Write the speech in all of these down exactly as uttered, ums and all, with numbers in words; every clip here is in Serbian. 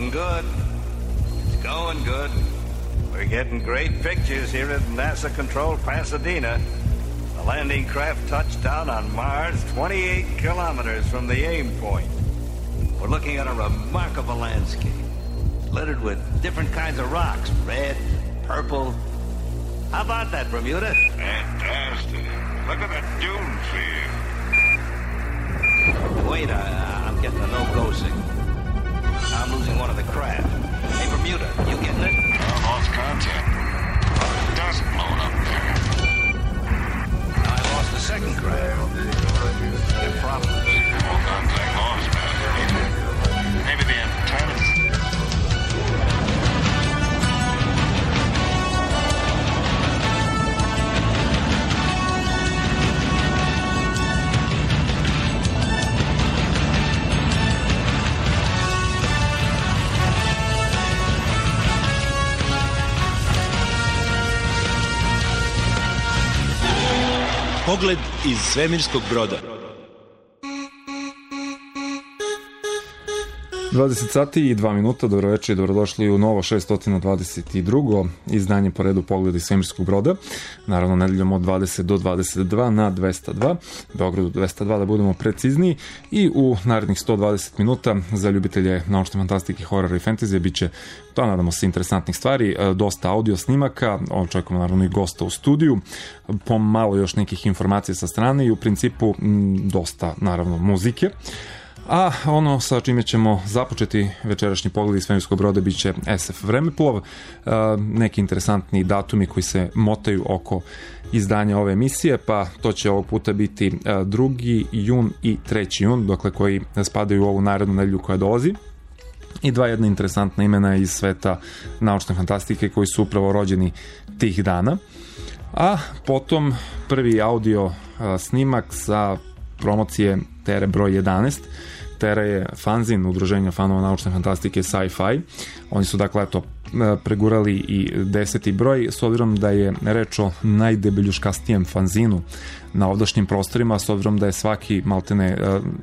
Looking good. It's going good. We're getting great pictures here at NASA controlled Pasadena. The landing craft touched down on Mars twenty-eight kilometers from the aim point. We're looking at a remarkable landscape, littered with different kinds of rocks, red, purple. How about that, Bermuda? Fantastic. Look at the dune field. Wait, I, I'm getting a no-go signal. I'm losing one of the craft. Hey, Bermuda, you getting it? I lost contact. Dust blowing up there. I lost the second craft. There are problems. Well, contact lost, man. Maybe the antennas. Pogled iz svemirskog broda. dvadeset sati i dva minuta, dobroveče i dobrodošli u novo šesto dvadeset drugo izdanje po redu Pogled iz svemirskog broda. Naravno, nedeljom od dvadeset do dvadeset dva na dvesta dva, Beogradu dvesta dva da budemo precizniji, i u narednih sto dvadeset minuta za ljubitelje naučne fantastike, horora i fantazije bit će, to nadamo se, interesantnih stvari, dosta audio snimaka, očekujemo naravno i gosta u studiju, pomalo još nekih informacija sa strane i u principu m, dosta naravno muzike. A ono sa čime ćemo započeti večerašnji pogled iz svemirskog broda bit će es ef vremeplov, neki interesantni datumi koji se motaju oko izdanja ove emisije, pa to će ovog puta biti drugi jun i treći jun, dakle koji spadaju u ovu narednu nedelju koja dolazi, i dva jedna interesantna imena iz sveta naučne fantastike koji su upravo rođeni tih dana. A potom prvi audio snimak sa promocije Tere broj jedanaest. Tera je fanzin udruženja fanova naučne fantastike Sci-Fi. Oni su dakle eto pregurali i deseti broj, s obzirom da je reč o najdebeljuškastijem fanzinu na ovdašnjim prostorima, s obzirom da je svaki maltene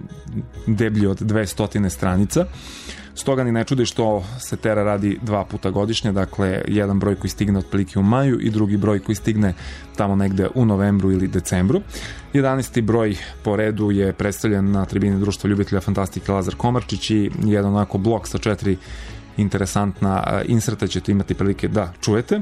deblji od dvesta stranica. Stoga ni ne čudi što se Tera radi dva puta godišnje, dakle jedan broj koji stigne otprilike u maju i drugi broj koji stigne tamo negde u novembru ili decembru. jedanaesti broj po redu je predstavljen na tribini Društva ljubitelja fantastike Lazar Komarčić i jedan onako blok sa četiri interesantna inserta ćete imati prilike da čujete.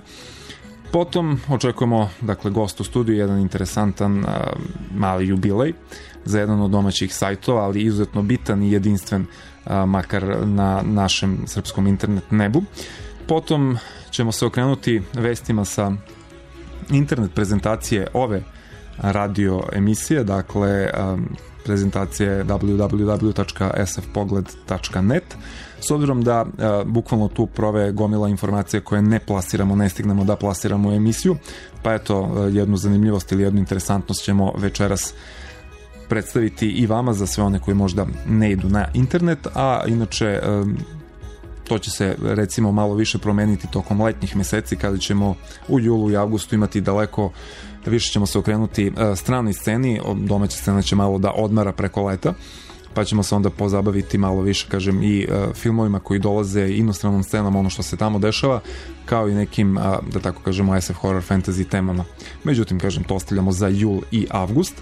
Potom očekujemo, dakle, gost u studiju, jedan interesantan a, mali jubilej za jedan od domaćih sajtova, ali izuzetno bitan i jedinstven, a, makar na našem srpskom internet nebu. Potom ćemo se okrenuti vestima sa internet prezentacije ove radio emisije, dakle a, prezentacije w w w tačka s f pogled tačka net. S obzirom da a, bukvalno tu prove gomila informacija koje ne plasiramo, ne stignemo da plasiramo u emisiju, pa eto, a, jednu zanimljivost ili jednu interesantnost ćemo večeras predstaviti i vama za sve one koji možda ne idu na internet, a inače a, to će se recimo malo više promeniti tokom letnjih meseci, kada ćemo u julu i avgustu imati daleko više, ćemo se okrenuti a, stranoj sceni, domaća scena će malo da odmara preko leta, pa ćemo se onda pozabaviti malo više, kažem, i uh, filmovima koji dolaze, inostranom scenom, ono što se tamo dešava, kao i nekim, uh, da tako kažemo, es ef horror fantasy temama. Međutim, kažem, to ostavljamo za jul i avgust.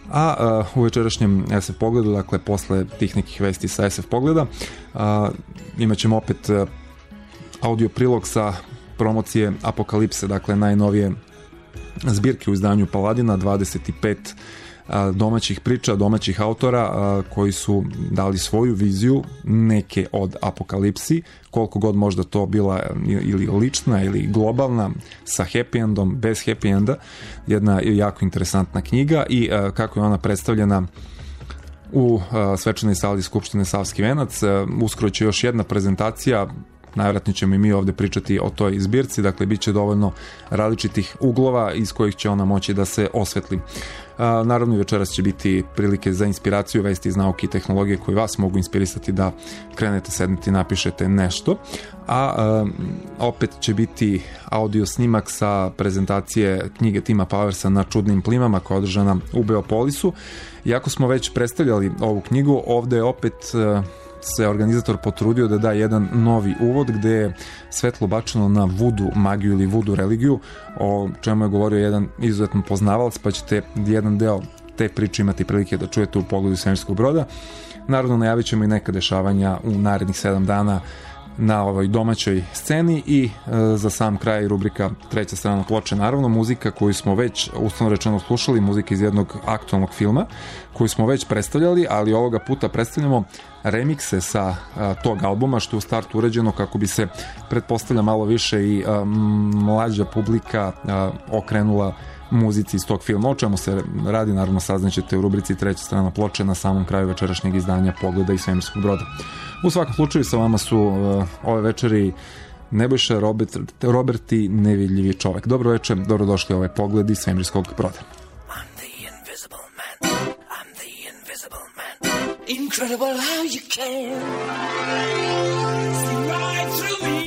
A uh, u večerašnjem es ef pogledu, dakle, posle tih nekih vesti sa es ef pogleda, uh, imat ćemo opet uh, audio prilog sa promocije Apokalipse, dakle, najnovije zbirke u izdanju Paladina, dvadeset pet domaćih priča, domaćih autora koji su dali svoju viziju neke od apokalipsi, koliko god možda to bila ili lična ili globalna, sa happy endom, bez happy enda. Jedna jako interesantna knjiga i kako je ona predstavljena u svečanoj sali Skupštine Savski venac. Uskoro će još jedna prezentacija, najvjerojatnije ćemo i mi ovde pričati o toj zbirci, dakle bit će dovoljno različitih uglova iz kojih će ona moći da se osvetli. A, naravno i večeras će biti prilike za inspiraciju, vesti iz nauke i tehnologije koji vas mogu inspirisati da krenete, sednete i napišete nešto. A, a opet će biti audio snimak sa prezentacije knjige Tima Powersa Na čudnim plimama koja je održana u Beopolisu. Iako smo već predstavljali ovu knjigu, ovde je opet a, se organizator potrudio da da jedan novi uvod gde je svetlo bačeno na vudu magiju ili vudu religiju, o čemu je govorio jedan izuzetno poznavalac, pa ćete jedan deo te priče imati prilike da čujete u Pogledu svemirskog broda. Naravno, najavit ćemo i neka dešavanja u narednih sedam dana na ovoj domaćoj sceni i e, za sam kraj rubrika treća strana ploče, naravno muzika koju smo već uslovno rečeno slušali, muzika iz jednog aktualnog filma koju smo već predstavljali, ali ovoga puta predstavljamo remikse sa a, tog albuma, što je u startu urađeno kako bi se pretpostavlja malo više i a, mlađa publika a, okrenula muzici iz tog filma. O čemu se radi, naravno saznaćete u rubrici treća strana ploče na samom kraju večerašnjeg izdanja Pogleda i svemirskog broda. U svakom slučaju sa vama su uh, ove večeri Nebojša, Robert, Robert i nevidljivi čovek. Dobro večer, dobrodošli u ovaj Pogled iz svemirskog broda. I'm the invisible man. I'm the invisible man. Incredible how you can see right through me.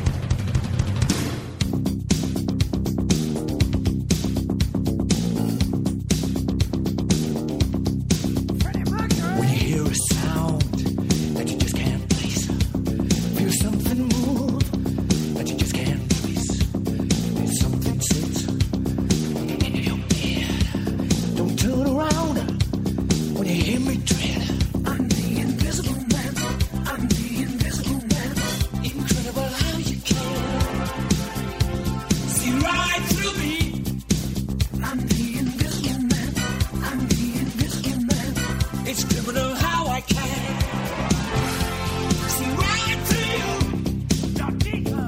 When you hear a sound that you just can't place, feel something move that you just can't trace, feel something sit in your bed. Don't turn around when you hear me tread. I'm the invisible man. I'm the invisible man. Incredible how you can see right through me. I'm the invisible man. I'm the invisible man. It's criminal how I can see right through you. Not deeper.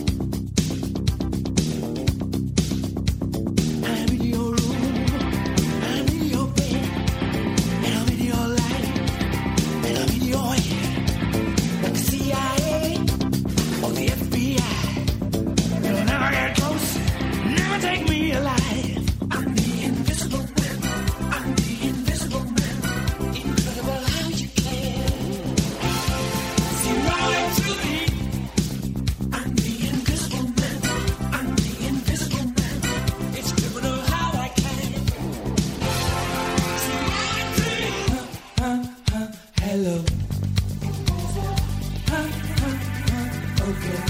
I'm in your room, I'm in your bed, and I'm in your life, and I'm in your head. Like the C I A or the F B I, you'll never get close, never take me alive. I'm the invisible man. I'm the invisible man. Incredible how you can see right through me. I'm the invisible man. I'm the invisible man. It's criminal how I can see right through you. Huh, huh, hello. Huh, huh, huh, okay.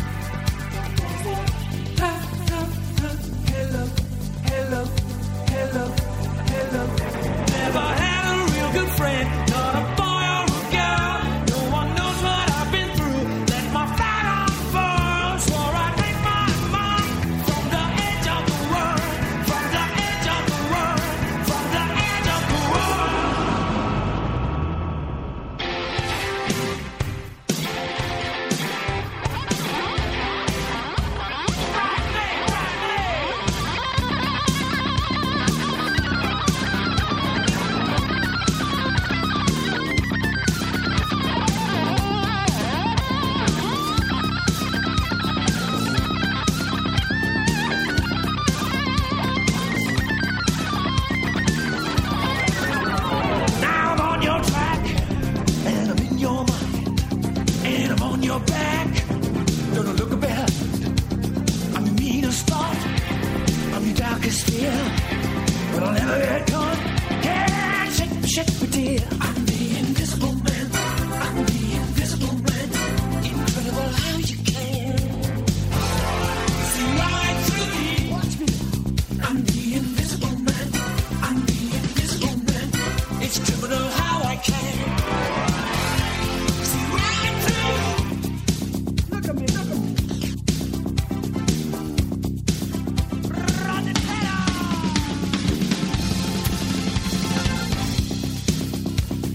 Huh, huh, huh, hello, hello, hello, hello. Never had a real good friend, not a boy or a girl. No one knows what I've been through. Let my flag unfurl. Swore I'd make my mark from the edge of the world, from the edge of the world, from the edge of the world. Now I'm on your track, and I'm in your mind, and I'm on your back. Don't look behind. I'm your meanest thought, I'm your darkest fear, but I'll never get caught. Can't shake, shake me, dear. I'm the invisible man. I'm the invisible man. Incredible how you can see right through me. Watch me. I'm the invisible man. I'm the invisible man. It's criminal how I can see right through you. Look at me, look at me. Run it down.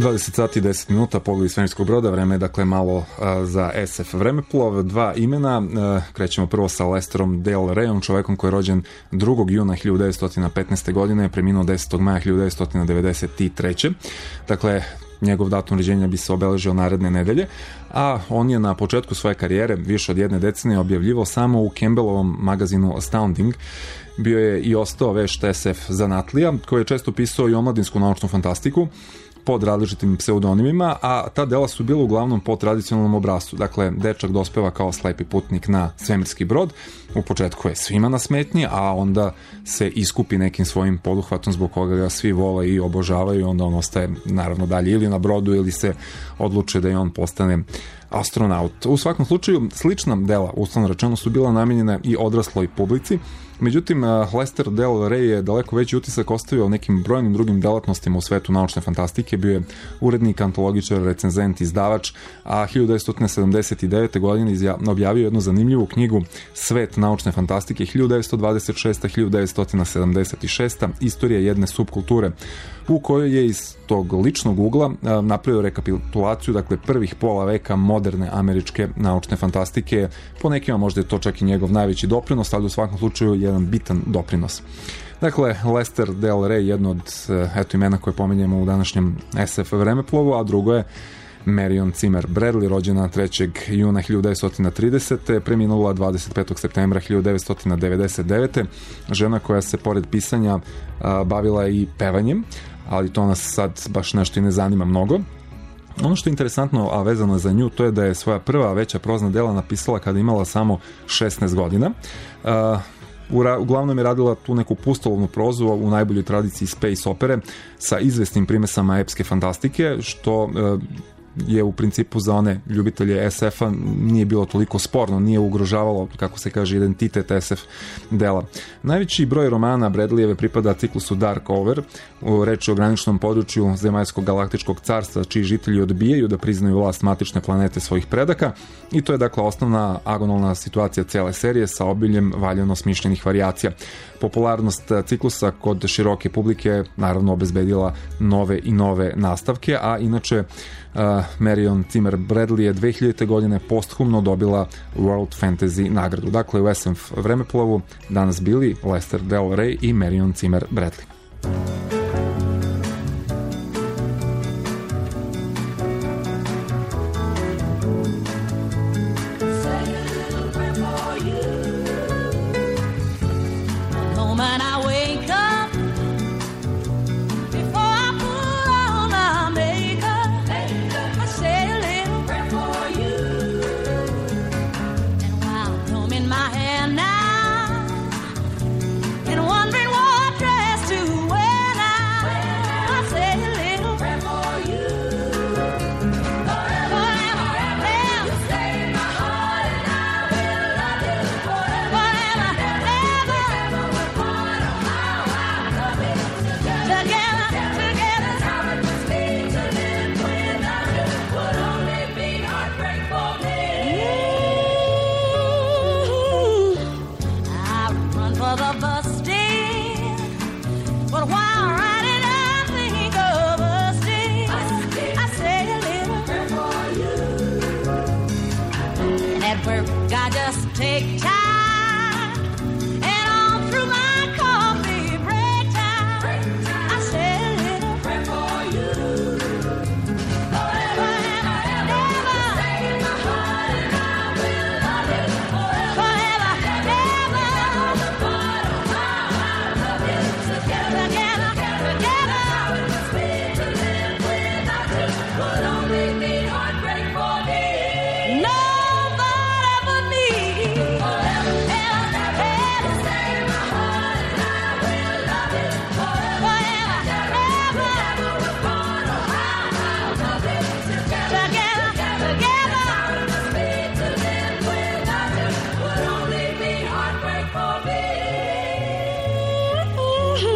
dvadeset sati i deset minuta, Pogled iz svemirskog broda, vreme je dakle malo a, za S F vremeplov, dva imena, a, krećemo prvo sa Lesterom Del Reyom, čovekom koji je rođen drugog juna hiljadu devetsto petnaeste. godine, preminuo desetog maja hiljadu devetsto devedeset treće. Dakle, njegov datum rođenja bi se obeležio naredne nedelje, a on je na početku svoje karijere, više od jedne decenije, objavljivao samo u Campbellovom magazinu Astounding. Bio je i ostao vešt S F zanatlija, koji je često pisao i omladinsku naučnu fantastiku pod različitim pseudonimima, a ta dela su bila uglavnom po tradicionalnom obrascu. Dakle, dečak dospeva kao slepi putnik na svemirski brod, u početku je svima na smetnji, a onda se iskupi nekim svojim poduhvatom zbog koga ga svi vole i obožavaju i onda on ostaje naravno dalje ili na brodu ili se odluče da i on postane astronaut. U svakom slučaju, slična dela, uslovno rečeno, su bila namenjena i odrasloj publici. Međutim, Lester Del Rey je daleko veći utisak ostavio nekim brojnim drugim delatnostima u svetu naučne fantastike. Bio je urednik, antologičar, recenzent, izdavač, a hiljadu devetsto sedamdeset devete. godine objavio jednu zanimljivu knjigu Svet naučne fantastike hiljadu devetsto dvadeset šeste. do hiljadu devetsto sedamdeset šeste. Istorija jedne subkulture, u kojoj je iz tog ličnog ugla napravio rekapitulaciju, dakle, prvih pola veka moderne američke naučne fantastike. Po nekima možda je to čak i njegov najveći doprinos, ali u svakom slučaju jedan bitan doprinos. Dakle, Lester Del Rey, jedno od eto, imena koje pominjemo u današnjem S F vremeplovu, a drugo je Marion Zimmer Bradley, rođena trećeg juna hiljadu devetsto tridesete. preminula dvadeset petog septembra hiljadu devetsto devedeset devete. Žena koja se pored pisanja a, bavila i pevanjem, ali to nas sad baš nešto i ne zanima mnogo. Ono što je interesantno, a vezano je za nju, to je da je svoja prva veća prozna dela napisala kada imala samo šesnaest godina. A, uglavnom je radila tu neku pustolovnu prozu u najboljoj tradiciji space opere sa izvesnim primesama epske fantastike, što je u principu za one ljubitelje S F-a nije bilo toliko sporno, nije ugrožavalo, kako se kaže, identitet S F dela. Najveći broj romana Bradleyjeve pripada ciklusu Dark Over, u reči o graničnom području zemaljskog galaktičkog carstva, čiji žitelji odbijaju da priznaju vlast matične planete svojih predaka, i to je dakle osnovna agonalna situacija cele serije sa obiljem valjano smišljenih varijacija. Popularnost ciklusa kod široke publike naravno obezbedila nove i nove nastavke, a inače Uh, Marion Zimmer Bradley je dve hiljadite. godine posthumno dobila World Fantasy nagradu. Dakle, u S F vremeplovu danas bili Lester Del Rey i Marion Zimmer Bradley.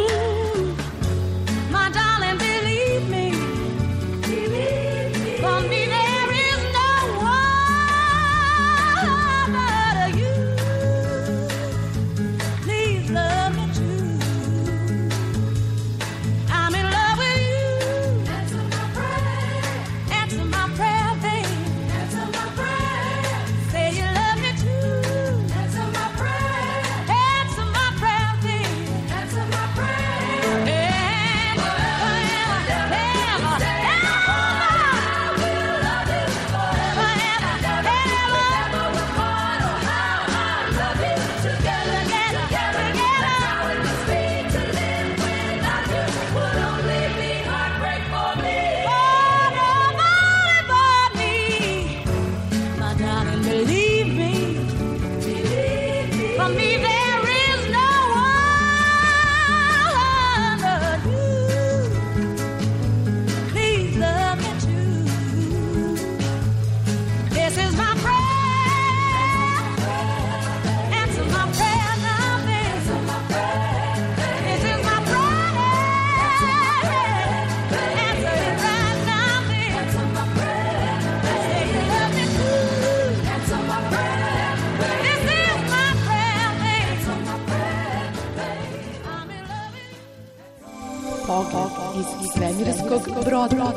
For me broda.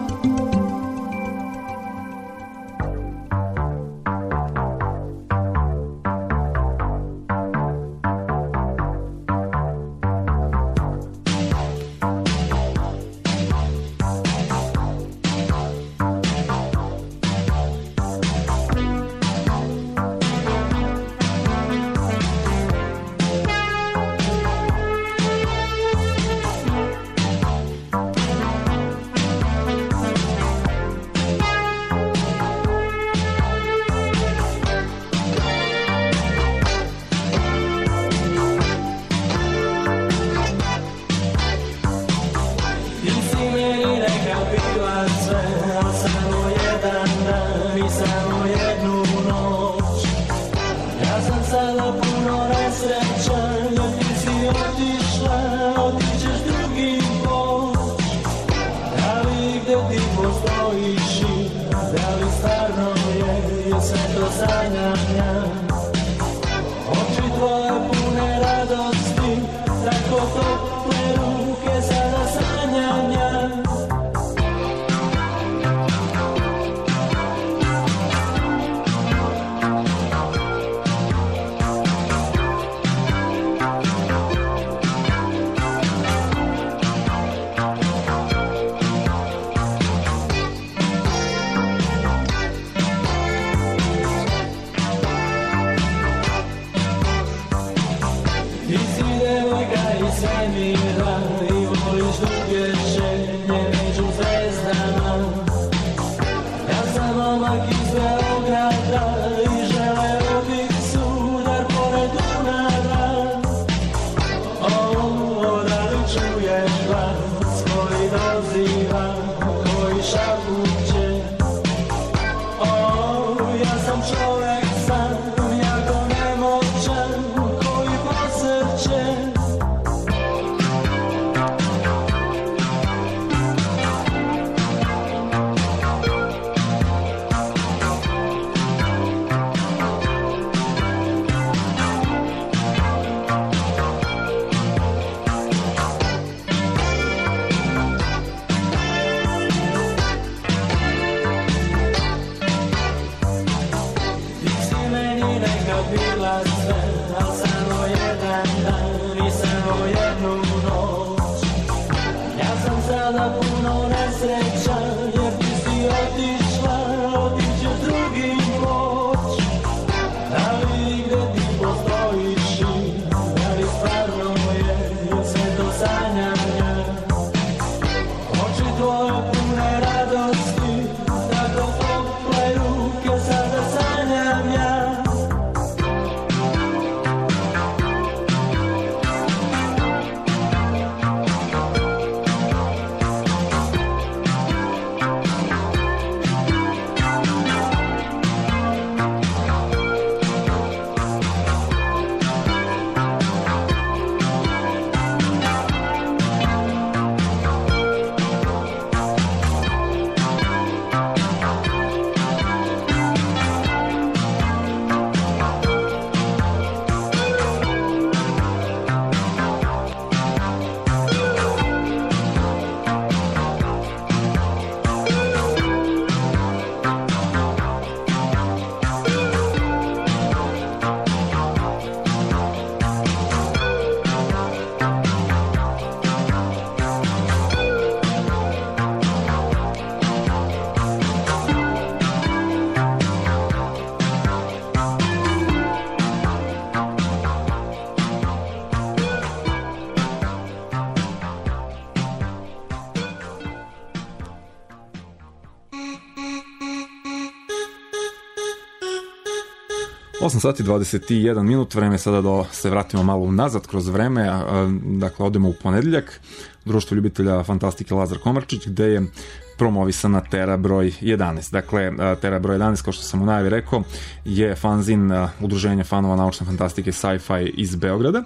osam sati dvadeset jedan minut, vreme je sada da se vratimo malo nazad kroz vreme, dakle odemo u ponedeljak, društvo ljubitelja fantastike Lazar Komarčić, gde je promovisana Tera broj jedanaest. Dakle, Tera broj jedanaest, kao što sam u najavi rekao, je fanzin udruženja fanova naučne fantastike Sci-Fi iz Beograda.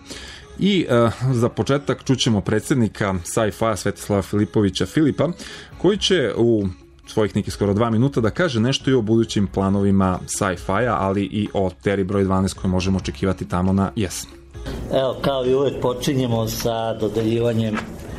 I uh, za početak čućemo predsjednika Sci-Fi Svetislava Filipovića Filipa, koji će u svojih nekih skoro dva minuta da kaže nešto i o budućim planovima Sci-Fi-a, ali i o Teri broj dvanaest koje možemo očekivati tamo na jesen. Evo, kao i uvek počinjemo sa dodeljivanjem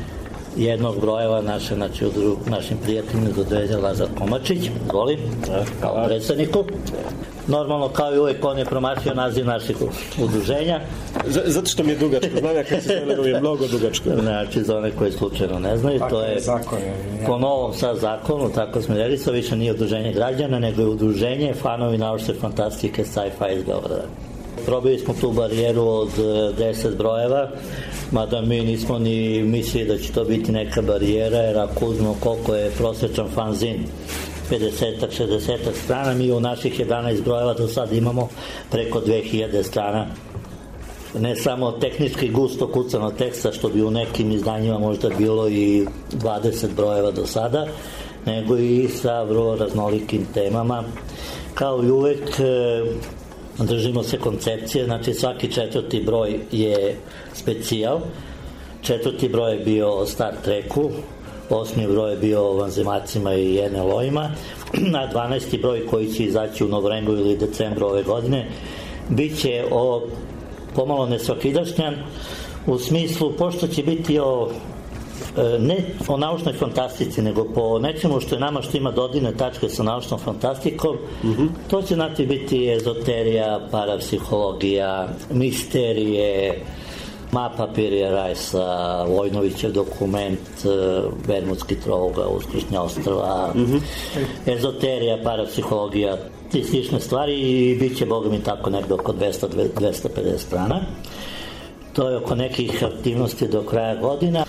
jednog brojeva naše, znači udru, našim prijateljima dodelja Lazar Komačić, volim, kao predsedniku. Normalno, kao i uvek, on je promašio naziv naših udruženja. Z- zato što mi je dugačko, znam ja kad se Zeleru je mnogo dugačko. Znači, za one koji slučajno ne znaju, to je po novom sad zakonu, tako smo rekli, to više nije udruženje građana, nego je udruženje fanovi naučne fantastike sci-fi iz Beograda. Probili smo tu barijeru od deset brojeva, mada mi nismo ni mislili da će to biti neka barijera, jer ako uzmemo koliko je prosječan fanzin, pedeset šezdeset strana, mi u naših jedanaest brojeva do sad imamo preko dve hiljade strana. Ne samo tehnički gusto kucano teksta, što bi u nekim izdanjima možda bilo i dvadeset brojeva do sada, nego i sa vrlo raznolikim temama. Kao i uvek, držimo se koncepcije, znači svaki četvrti broj je specijal. Četvrti broj je bio o Star Treku, osmi broj je bio o vanzemacima i en el o-ima, a dvanaesti broj koji će izaći u novembru ili decembru ove godine bit će o pomalo nesvakidašnjan, u smislu, pošto će biti o ne o naučnoj fantastici, nego po nečemu što je nama, što ima dodirne tačke sa naučnom fantastikom. Mm-hmm. To će znati biti ezoterija, parapsihologija, misterije, mapa Pirija Rajsa, Vojnovićev dokument, Bermudski trouga, Uskršnja ostrva, mm-hmm. ezoterija, parapsihologija, ti slične stvari, i bit će, boga mi, tako nekdo oko dvesta do dvesta pedeset strana. To je oko nekih aktivnosti do kraja godina.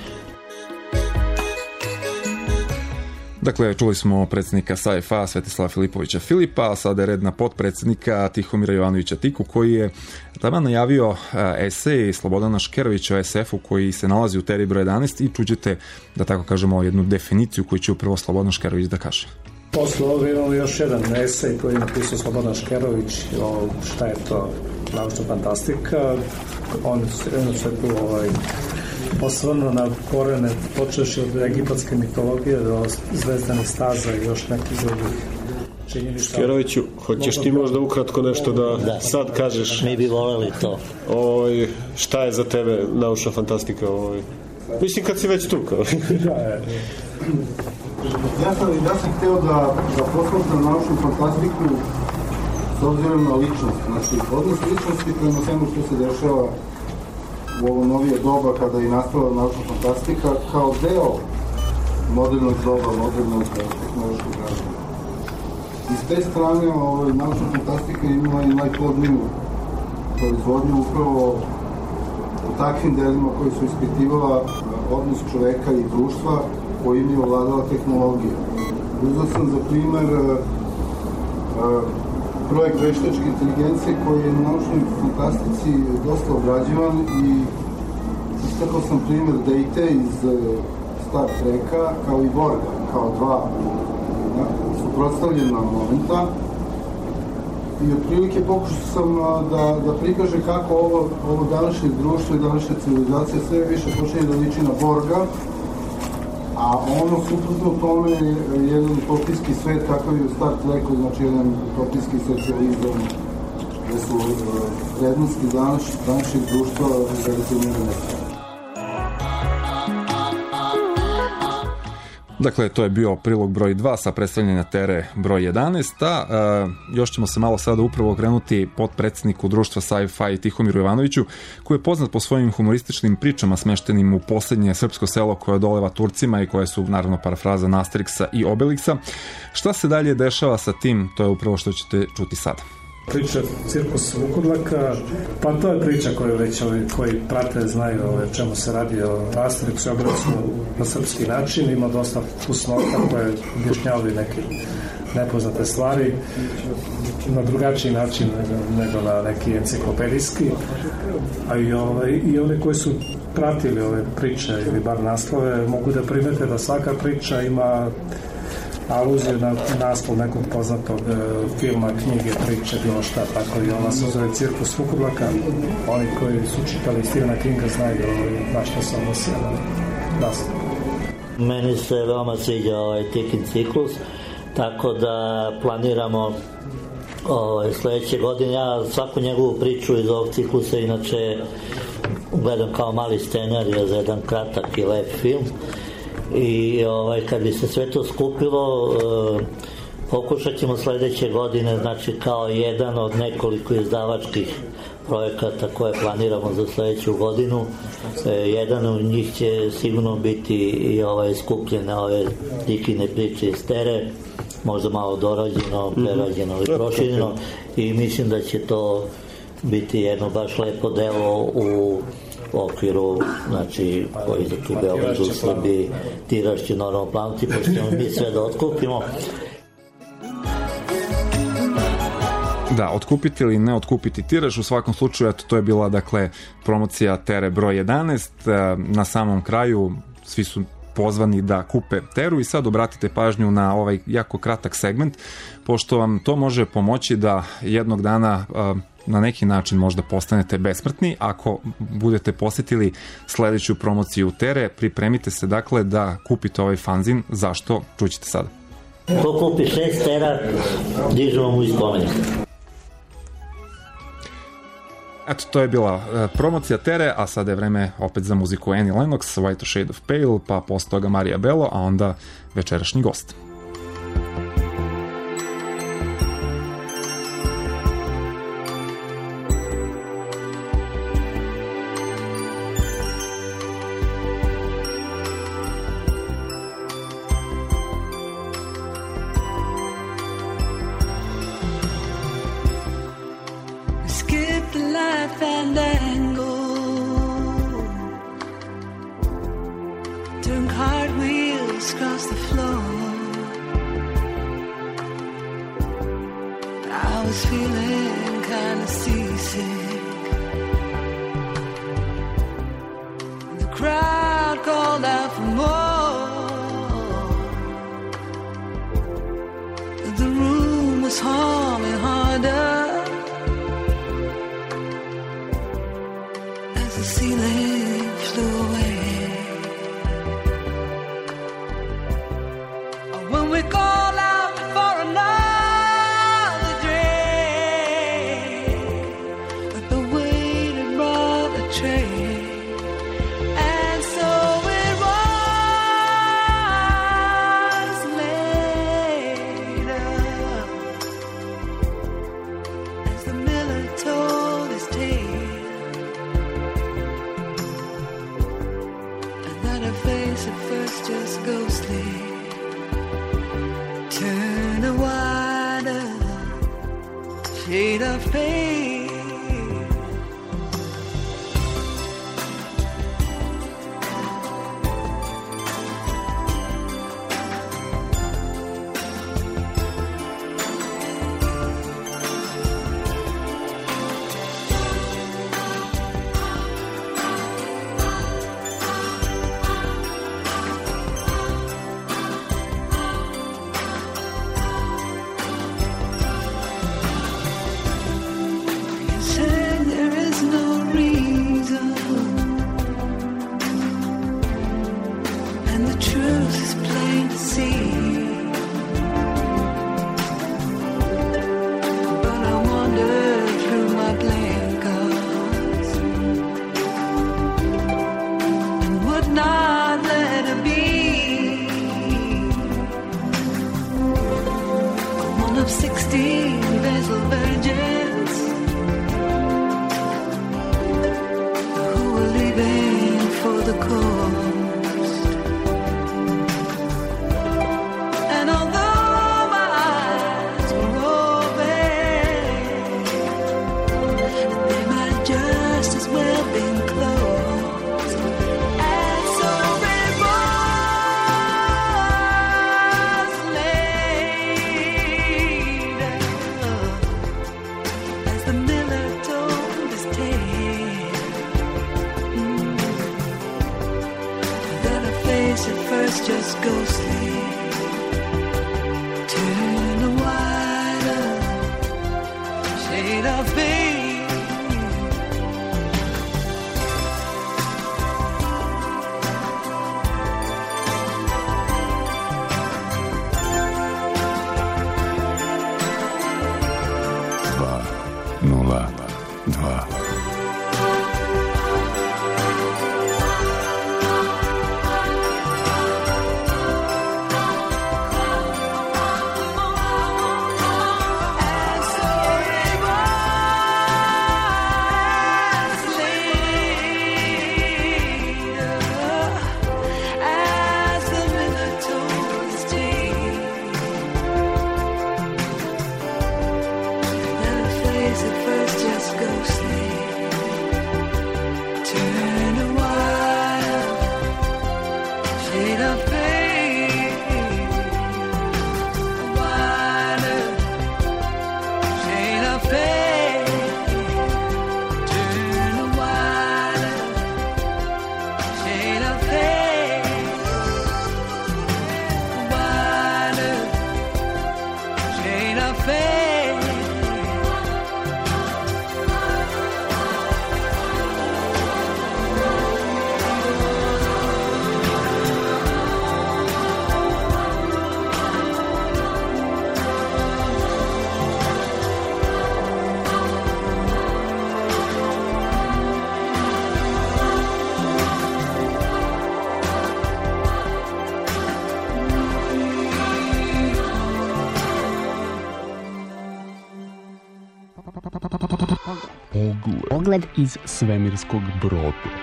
Dakle, čuli smo predsjednika S A I F A Svetislava Filipovića Filipa, a sada je red na potpredsjednika Tihomira Jovanovića Tiku, koji je tamo najavio esej Slobodana Škerovića o es efu koji se nalazi u teriji broj jedanaest, i čuđete, da tako kažemo, jednu definiciju koju će upravo Slobodan Škerović da kaže. Posle ovoga imamo još jedan esej koji je napisao Slobodan Škerović o šta je to naučna fantastika. On se tu ovaj, osvrnuo na korene, počeši od egipatske mitologije do zvezdanih staza i još nekih drugih činjenica. Škeroviću, hoćeš ti možda ukratko nešto da, da sad kažeš? Mi bi voleli to. Oj, šta je za tebe naučna fantastika? Oj? Mislim, kad si već tu. Kao. Da, je. Ja sam, ja sam hteo da, da posmatram naučnu fantastiku s obzirom na ličnost. Znači, odnos ličnosti prema svemu što se dešava u ovo novije doba kada je nastala naučna fantastika kao deo modernog doba, modernog tehnološkog razvoja. I s te strane ovaj, naučna fantastika ima i najplodniju proizvodnju upravo u takvim delima koji su ispitivala odnos čoveka i društva kojim je ovladala tehnologija. Uzao sam za primer uh, uh, projekt veštačke inteligencije koji je na naučnoj fantastici dosta obrađivan, i istakao sam primer Date iz uh, Star Treka kao i Borga, kao dva uh, suprotstavljena momenta, i otprilike pokušao sam uh, da, da prikaže kako ovo, ovo današnje društvo i današnja civilizacija sve više počinje da liči na Borga, a ono suprotno tome je jedan utopijski svet kakav je u Star Treku, znači jedan utopijski socijalizam gde su vrednosti današnjeg društva redefinirane. Dakle, to je bio prilog broj dva sa predstavljanja tere broj jedanaest, a e, još ćemo se malo sada upravo okrenuti potpredsjedniku društva S A I F A Tihomiru Jovanoviću, koji je poznat po svojim humorističnim pričama smeštenim u poslednje srpsko selo koje odoleva Turcima i koje su, naravno, parafraza Asteriksa i Obelixa. Šta se dalje dešava sa tim, to je upravo što ćete čuti sada. Priča Cirkus Vukudlaka, pa to je priča koju već ovi koji prate znaju o čemu se radi, o Asteriksu i Obelixu na srpski način. Ima dosta fusnota koje objašnjavaju neke nepoznate stvari na drugačiji način nego na neki enciklopedijski, a i, ove, i oni koji su pratili ove priče ili bar naslove mogu da primete da svaka priča ima aluzije na naslov nekog poznatog e, filma, knjige, priče, bilo šta, tako i ona se zove Cirkus Vukudlaka. Oni koji su čitali Stephena Kinga znaju na što sam osio na naslov. Meni se veoma sviđa ovaj Tikin ciklus. tako da planiramo Ove, sledeće godine. Ja svaku njegovu priču iz ovog ciklusa inače gledam kao mali scenarij za jedan kratak i lep film i ovaj, kad bi se sve to skupilo e, pokušat ćemo sledeće godine, znači kao jedan od nekoliko izdavačkih projekata koje planiramo za sledeću godinu. E, jedan od njih će sigurno biti i ovaj, skupljene ove Dikine priče iz Tere, možda malo dorađeno, prerađeno i prošireno i mislim da će to biti jedno baš lepo delo u okviru, znači, koji za tu Beogradu u Srbiji tiraž će normalno planuti, pošto ćemo mi sve da otkupimo. Da, otkupiti ili ne otkupiti tiraž, u svakom slučaju, eto, to je bila, dakle, promocija Tere broj jedanaest. Na samom kraju svi su pozvani da kupe Teru i sad obratite pažnju na ovaj jako kratak segment, pošto vam to može pomoći da jednog dana na neki način možda postanete besmrtni. Ako budete posetili sledeću promociju Tere, pripremite se dakle da kupite ovaj fanzin. Zašto? Čućete sada. Ko kupi šest Tera, dižemo mu iz spomenika. Eto, to je bila uh, promocija Tere, a sada je vreme opet za muziku Annie Lennox, White Shade of Pale, pa posle toga Maria Bello, a onda večerašnji gost. dva. Pogled iz svemirskog broda.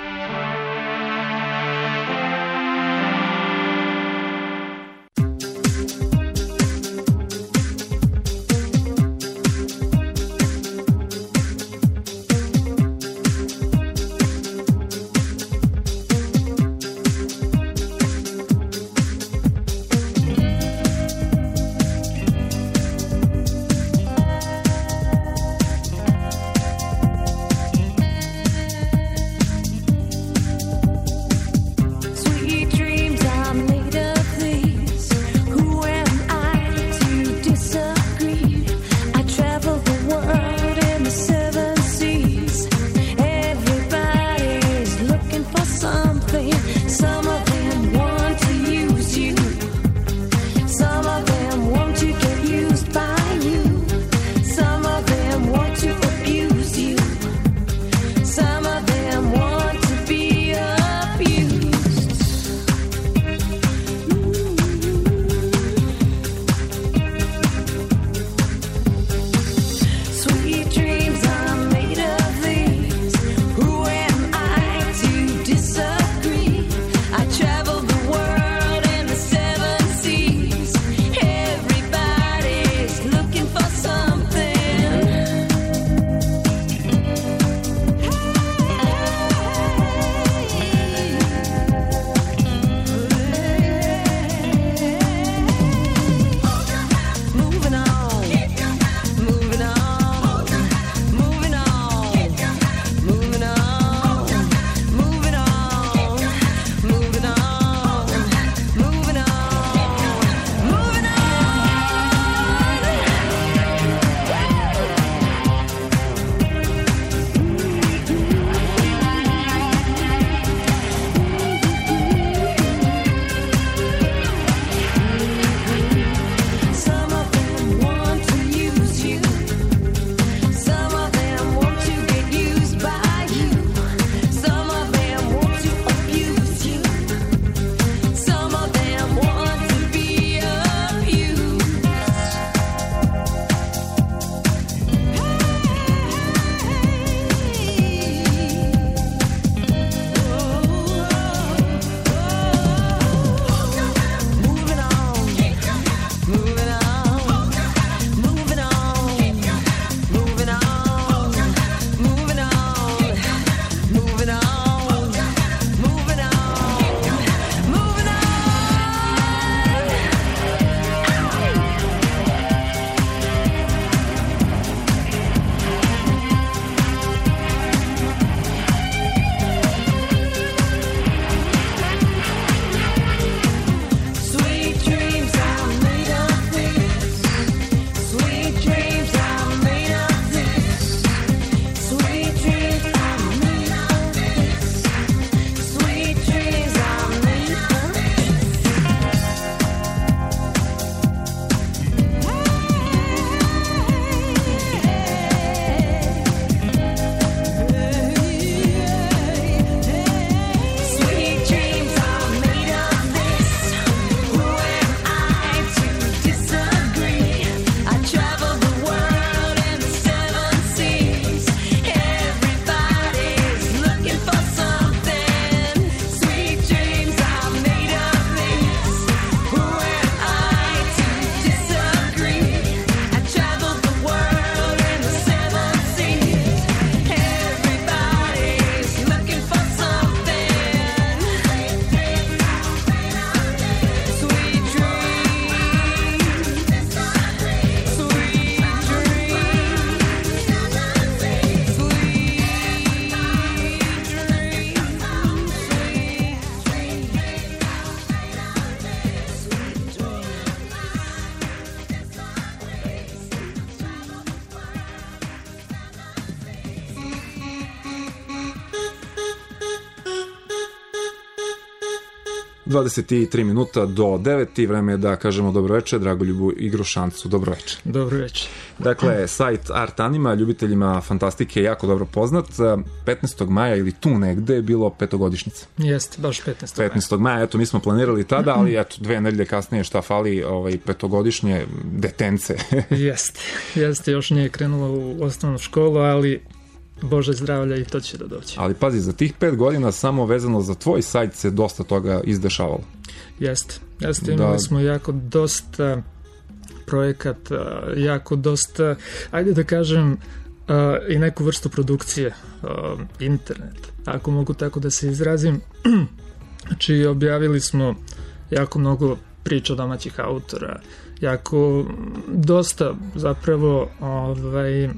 dvadeset tri minuta do devet i vreme je da kažemo dobroveče Dragoljubu Igrošancu. Dobroveče. Dobroveče. Dakle, sajt Art Anima, ljubiteljima fantastike je jako dobro poznat. petnaestog maja ili tu negde je bilo petogodišnjica. Jeste, baš petnaestog maja. petnaestog maja, eto, mi smo planirali tada, ali eto, dve nedelje kasnije šta fali, ovaj, petogodišnje detence. Jeste, jeste, još nije krenulo u osnovnu školu, ali Bože zdravlja i to će da doći. Ali pazi, za tih pet godina samo vezano za tvoj sajt se dosta toga izdešavalo. Jeste, jeste, imali da. smo jako dosta projekata, jako dosta, ajde da kažem, uh, i neku vrstu produkcije, uh, internet, ako mogu tako da se izrazim. Znači, objavili smo jako mnogo priča domaćih autora, jako dosta zapravo ovaj,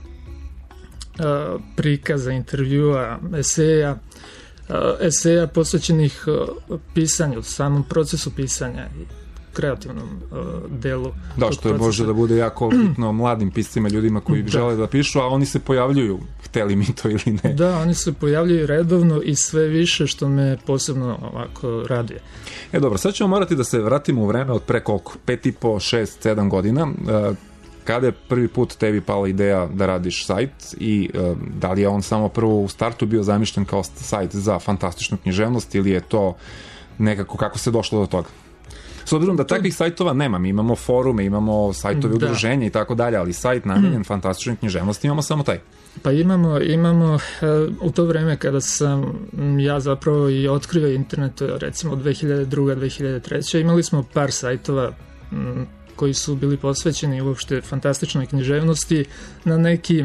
prikaza, intervjua, eseja, eseja posvećenih pisanju, samom procesu pisanja i kreativnom delu. Da, što je može da bude jako bitno mladim piscima, ljudima koji da. žele da pišu, a oni se pojavljuju, hteli mi to ili ne. Da, oni se pojavljuju redovno i sve više, što me posebno ovako raduje. E dobro, sad ćemo morati da se vratimo u vreme od pre koliko? Pet i po, šest, sedam godina. Kada je prvi put tebi pala ideja da radiš sajt i e, da li je on samo prvo u startu bio zamišljen kao sajt za fantastičnu književnost ili je to nekako kako se došlo do toga? S obzirom da takvih sajtova nema, mi imamo forume, imamo sajtove da. udruženja i tako dalje, ali sajt namenjen fantastičnoj književnosti imamo samo taj. Pa imamo, imamo u to vreme kada sam ja zapravo i otkrio internet, recimo dve hiljade druge. dve hiljade treće. imali smo par sajtova m, koji su bili posvećeni uopšte fantastičnoj književnosti na neki,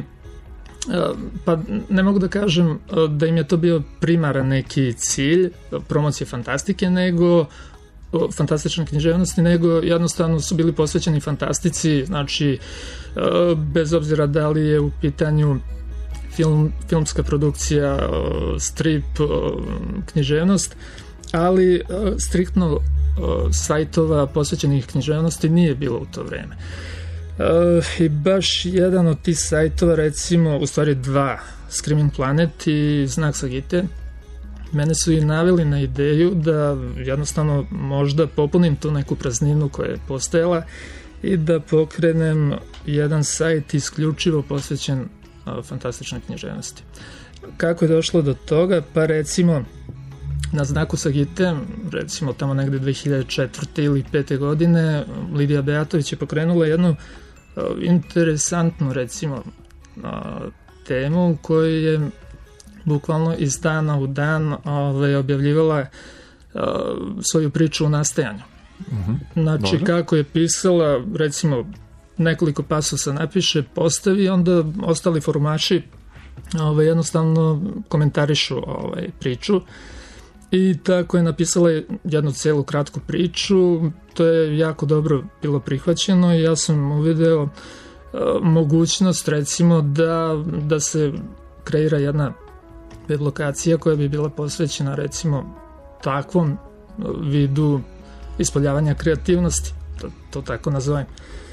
pa ne mogu da kažem da im je to bio primaran neki cilj promocije fantastike, nego fantastične književnosti, nego jednostavno su bili posvećeni fantastici, znači bez obzira da li je u pitanju film, filmska produkcija, strip, književnost, ali striktno sajtova posvećenih književnosti nije bilo u to vreme. E, I baš jedan od tih sajtova, recimo, u stvari dva, Screaming Planet i Znak Sagite, mene su i naveli na ideju da jednostavno možda popunim tu neku prazninu koja je postojala i da pokrenem jedan sajt isključivo posvećen a, fantastičnoj književnosti. Kako je došlo do toga? Pa recimo, na Znaku Sagite, recimo tamo negde dve hiljade četvrte ili pete godine, Lidija Beatović je pokrenula jednu uh, interesantnu, recimo, uh, temu u kojoj je bukvalno iz dana u dan ovaj, objavljivala uh, svoju priču o nastajanju. Mm-hmm. Znači, Dobre. kako je pisala, recimo, nekoliko pasusa napiše, postavi, onda ostali forumaši ovaj, jednostavno komentarišu ovaj, priču. I tako je napisala jednu celu kratku priču, to je jako dobro bilo prihvaćeno i ja sam uvideo uh, mogućnost recimo da, da se kreira jedna web lokacija koja bi bila posvećena recimo takvom vidu ispoljavanja kreativnosti, to, to tako nazovem.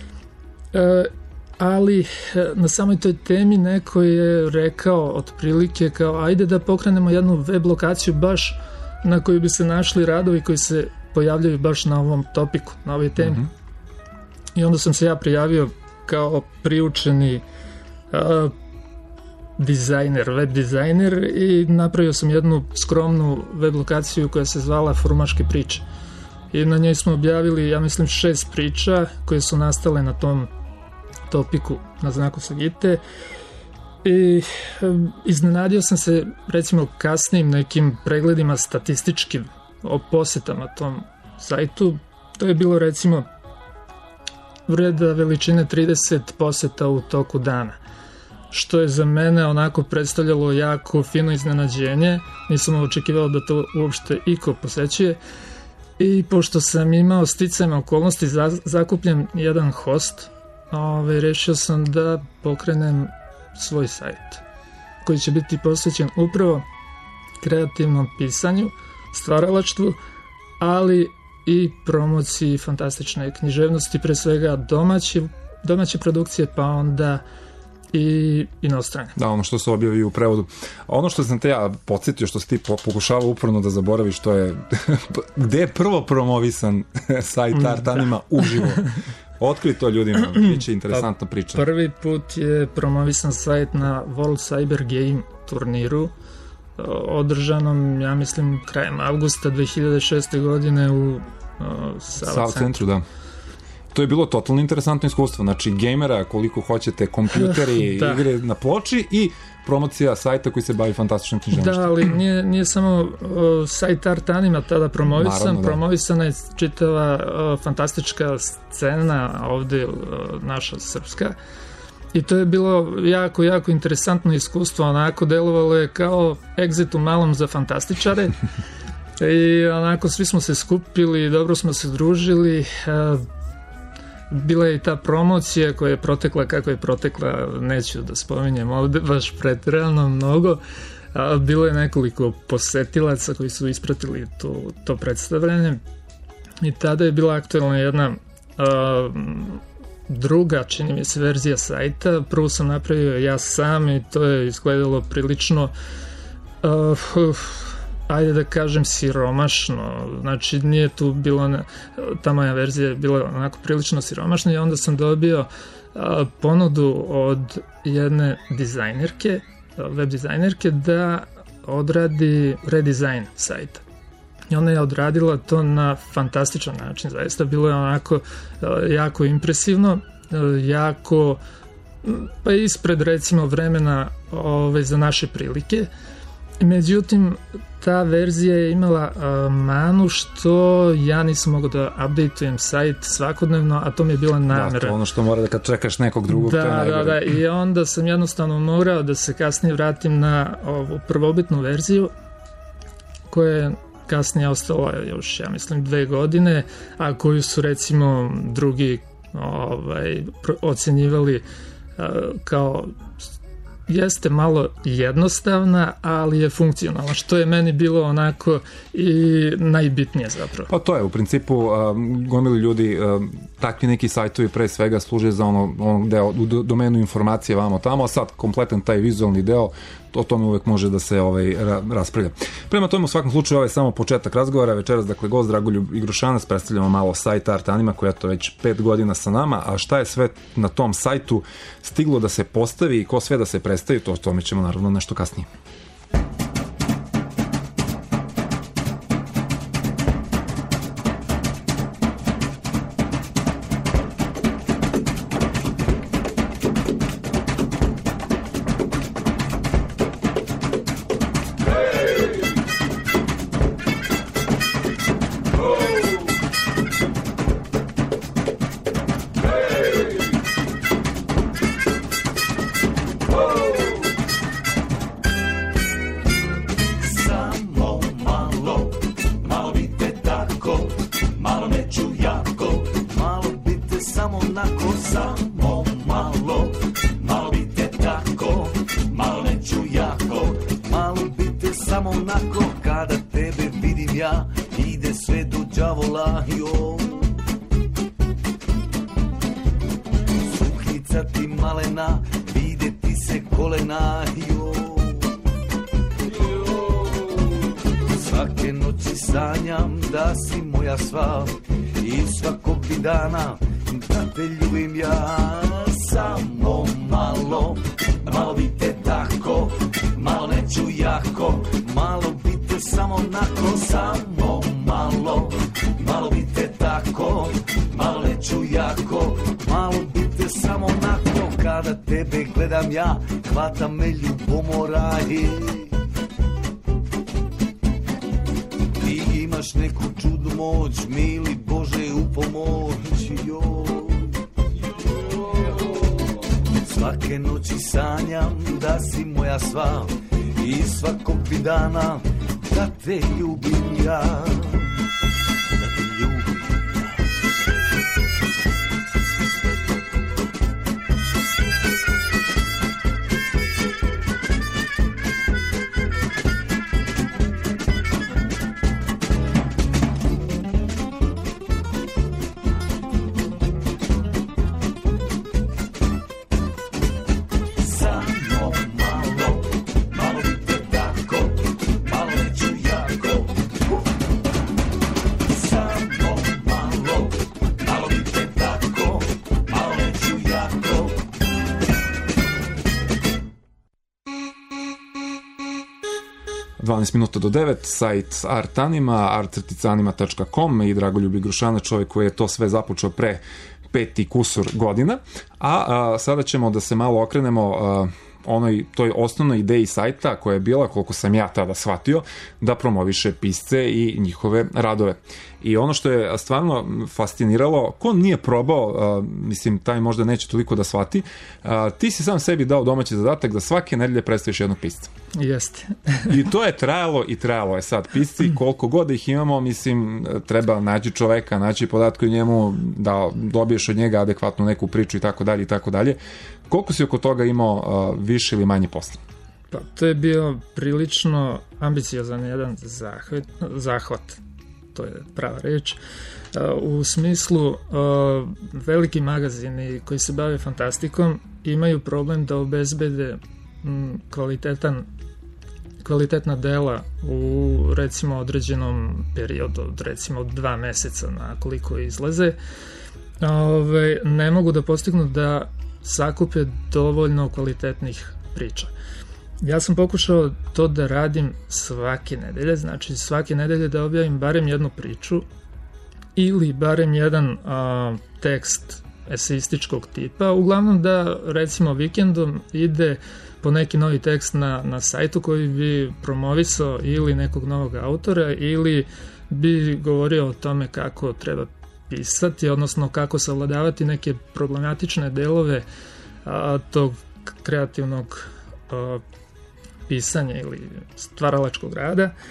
E, ali na samoj toj temi neko je rekao otprilike kao ajde da pokrenemo jednu web lokaciju baš na kojoj bi se našli radovi koji se pojavljaju baš na ovom topiku, na ovoj temi. Mm-hmm. I onda sam se ja prijavio kao priučeni uh, dizajner, web dizajner i napravio sam jednu skromnu web lokaciju koja se zvala Forumaške priče. I na njoj smo objavili, ja mislim, šest priča koje su nastale na tom topiku na Znaku Sagite. I iznenadio sam se recimo kasnijim nekim pregledima statističkim o posetama tom sajtu. To je bilo recimo vreda veličine trideset poseta u toku dana, što je za mene onako predstavljalo jako fino iznenađenje. Nisam očekivao da to uopšte iko posećuje i pošto sam imao sticajem okolnosti zakupljen jedan host, ove, rešio sam da pokrenem svoj sajt koji će biti posvećen upravo kreativnom pisanju, stvaralaštvu, ali i promociji fantastične književnosti, pre svega domaće, domaće produkcije, pa onda i inostrane. Da, ono što se objavi u prevodu. Ono što sam te ja podsjetio, što si ti pokušavao uporno da zaboraviš, to je gde je prvo promovisan sajt Art Anima uživo. Otkri to ljudima, biće interesantna priča. Prvi put je promovisan sajt na World Cyber Game turniru, održanom, ja mislim, krajem avgusta dve hiljade šeste. godine u uh, Sava, Sava centru. centru, da. To je bilo totalno interesantno iskustvo, znači gejmera, koliko hoćete, kompjuteri, da. Igre na ploči i promocija sajta koji se bavi fantastičnim književnošćem. Da, ali nije, nije samo uh, sajt Art Anima tada promovisan, Naravno, da. promovisana je čitava uh, fantastička scena ovde, uh, naša srpska. I to je bilo jako, jako interesantno iskustvo, onako delovalo je kao Exit u malom za fantastičare. I onako svi smo se skupili, dobro smo se družili, uh, bila je i ta promocija koja je protekla kako je protekla, neću da spominjem ovde baš preterano mnogo, a bilo je nekoliko posetilaca koji su ispratili to, to predstavljanje i tada je bila aktualna jedna a, druga, čini mi se, verzija sajta. Prvo sam napravio ja sam i to je izgledalo prilično uh, uh, ajde da kažem siromašno, znači nije tu bilo ne, ta moja verzija je bila onako prilično siromašna i onda sam dobio a, ponudu od jedne dizajnerke, web dizajnerke, da odradi redizajn sajta. I ona je odradila to na fantastičan način, zaista bilo je onako a, jako impresivno, a, jako pa ispred recimo vremena ove, za naše prilike. Međutim, ta verzija je imala uh, manu što ja nisam mogao da updateujem sajt svakodnevno, a to mi je bila namera. Da, to je ono što mora da kad čekaš nekog drugog. Da, da, da, i onda sam jednostavno morao da se kasnije vratim na ovu prvobitnu verziju, koja je kasnije ostala još, ja mislim, dve godine, a koju su recimo drugi ovaj, ocenjivali uh, kao jeste malo jednostavna, ali je funkcionalna, što je meni bilo onako i najbitnije zapravo. Pa to je, u principu, uh, gomili ljudi, uh, takvi neki sajtovi pre svega služe za ono, ono deo, u domenu informacije vamo tamo, a sad kompletan taj vizualni deo, o tome uvek može da se ovaj, ra, raspravlja. Prema tome, u svakom slučaju, ovo je samo početak razgovora. Večeras, dakle, gost Dragoljub Igrušanac, predstavljamo malo sajt Art Anima, koja je to već pet godina sa nama, a šta je sve na tom sajtu stiglo da se postavi i ko sve da se predstavi, to o tome ćemo naravno nešto kasnije. Hvata me ljubomora, ti imaš neku čudnu moć, mili Bože u pomoć, joj. Svake noći sanjam da si moja sva i svakog bi dana da te ljubim ja, da te ljubim. dvanaest minuta do devet, sajt Art Anima, art anima tačka com i Dragoljubi Grušana, čovjek koji je to sve započeo pre peti kusur godina, a, a sada ćemo da se malo okrenemo a, onoj toj osnovnoj ideji sajta koja je bila, koliko sam ja tada shvatio, da promoviše pisce i njihove radove. I ono što je stvarno fasciniralo, ko nije probao, uh, mislim, taj možda neće toliko da shvati, uh, ti si sam sebi dao domaći zadatak da svake nedelje predstaviš jednog pisca. Jeste. I to je trajalo i trajalo je sad. Pisci, koliko god ih imamo, mislim, treba naći čoveka, naći podatke o njemu, da dobiješ od njega adekvatnu neku priču i tako dalje i tako dalje. Koliko si oko toga imao uh, više ili manje posla? Pa, to je bio prilično ambiciozan jedan zahvat, zahvat. To je prava reč. U smislu, veliki magazini koji se bave fantastikom imaju problem da obezbede kvalitetan, kvalitetna dela u recimo određenom periodu, od recimo dva meseca na koliko izlaze. Ove, ne mogu da postignu da sakupe dovoljno kvalitetnih priča. Ja sam pokušao to da radim svake nedelje, znači svake nedelje da objavim barem jednu priču ili barem jedan a, tekst eseističkog tipa, uglavnom da recimo vikendom ide po neki novi tekst na, na sajtu koji bi promovisao ili nekog novog autora ili bi govorio o tome kako treba pisati, odnosno kako savladavati neke problematične delove a, tog kreativnog a, pisanja ili stvaralačkog rada. E,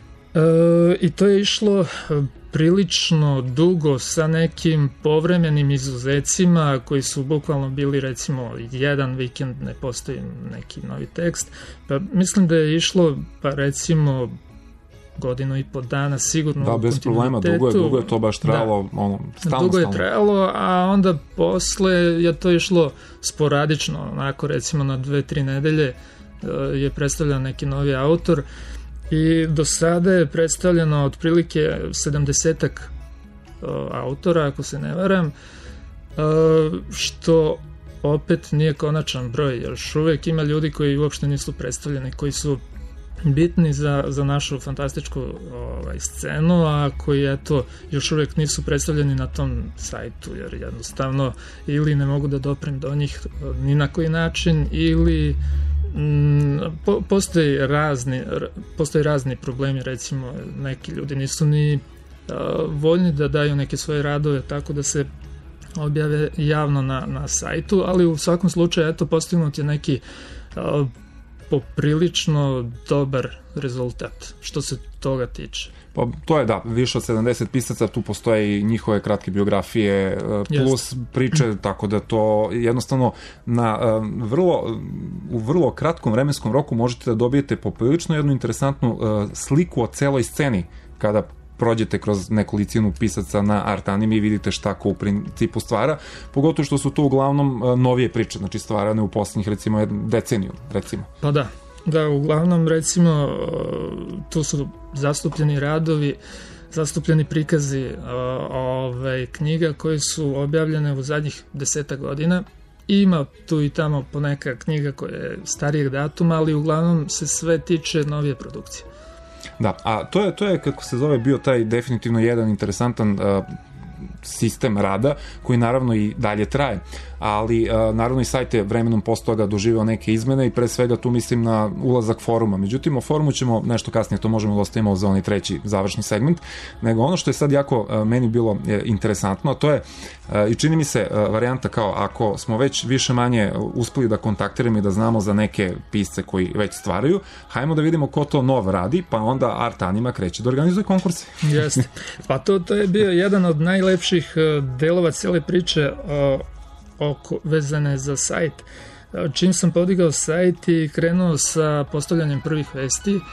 i to je išlo prilično dugo sa nekim povremenim izuzecima koji su bukvalno bili recimo jedan vikend ne postoji neki novi tekst. Pa mislim da je išlo pa recimo godinu i po dana sigurno. Da, bez problema, dugo je, dugo je to baš trajalo, da, ono, stalno, dugo je stalno. trajalo, a onda posle je to išlo sporadično, onako recimo na dve, tri nedelje je predstavljan neki novi autor i do sada je predstavljeno otprilike sedamdesetak autora, ako se ne varam, što opet nije konačan broj, još uvek ima ljudi koji uopšte nisu predstavljeni, koji su bitni za, za našu fantastičku ovaj, scenu, a koji eto još uvek nisu predstavljeni na tom sajtu, jer jednostavno ili ne mogu da doprem do njih ni na koji način, ili mm, po, postoji razni postoji razni problemi, recimo neki ljudi nisu ni a, voljni da daju neke svoje radove tako da se objave javno na, na sajtu, ali u svakom slučaju eto postignut je neki a, poprilično dobar rezultat što se toga tiče. Pa to je da, više od sedamdeset pisaca, tu postoje i njihove kratke biografije plus yes. priče, tako da to jednostavno na vrlo, u vrlo kratkom vremenskom roku možete da dobijete poprilično jednu interesantnu sliku o celoj sceni kada prođete kroz nekolicinu pisaca na Art Animi i vidite šta ko u principu stvara, pogotovo što su to uglavnom novije priče, znači stvarane u poslednjih recimo deceniju, recimo. Pa da, da, uglavnom recimo tu su zastupljeni radovi, zastupljeni prikazi ove, knjiga koje su objavljene u zadnjih deseta godina. Ima tu i tamo poneka knjiga koja je starijeg datuma, ali uglavnom se sve tiče novije produkcije. Da, a to je, to je kako se zove bio taj definitivno jedan interesantan uh, sistem rada koji naravno i dalje traje, ali uh, naravno i sajt je vremenom posle toga doživeo neke izmene i pre svega tu mislim na ulazak foruma. Međutim, o forumu ćemo nešto kasnije, to možemo da ostavimo za onaj treći završni segment, nego ono što je sad jako uh, meni bilo je, interesantno, to je uh, i čini mi se uh, varijanta kao ako smo već više manje uspeli da kontaktiramo i da znamo za neke pisce koji već stvaraju, hajmo da vidimo ko to nov radi, pa onda Art Anima kreće da organizuje konkurse. Jeste. Pa to, to je bio jedan od najlepših delova cijele priče uh, oko, vezane za sajt. Čim sam podigao sajt i krenuo sa postavljanjem prvih vesti, uh,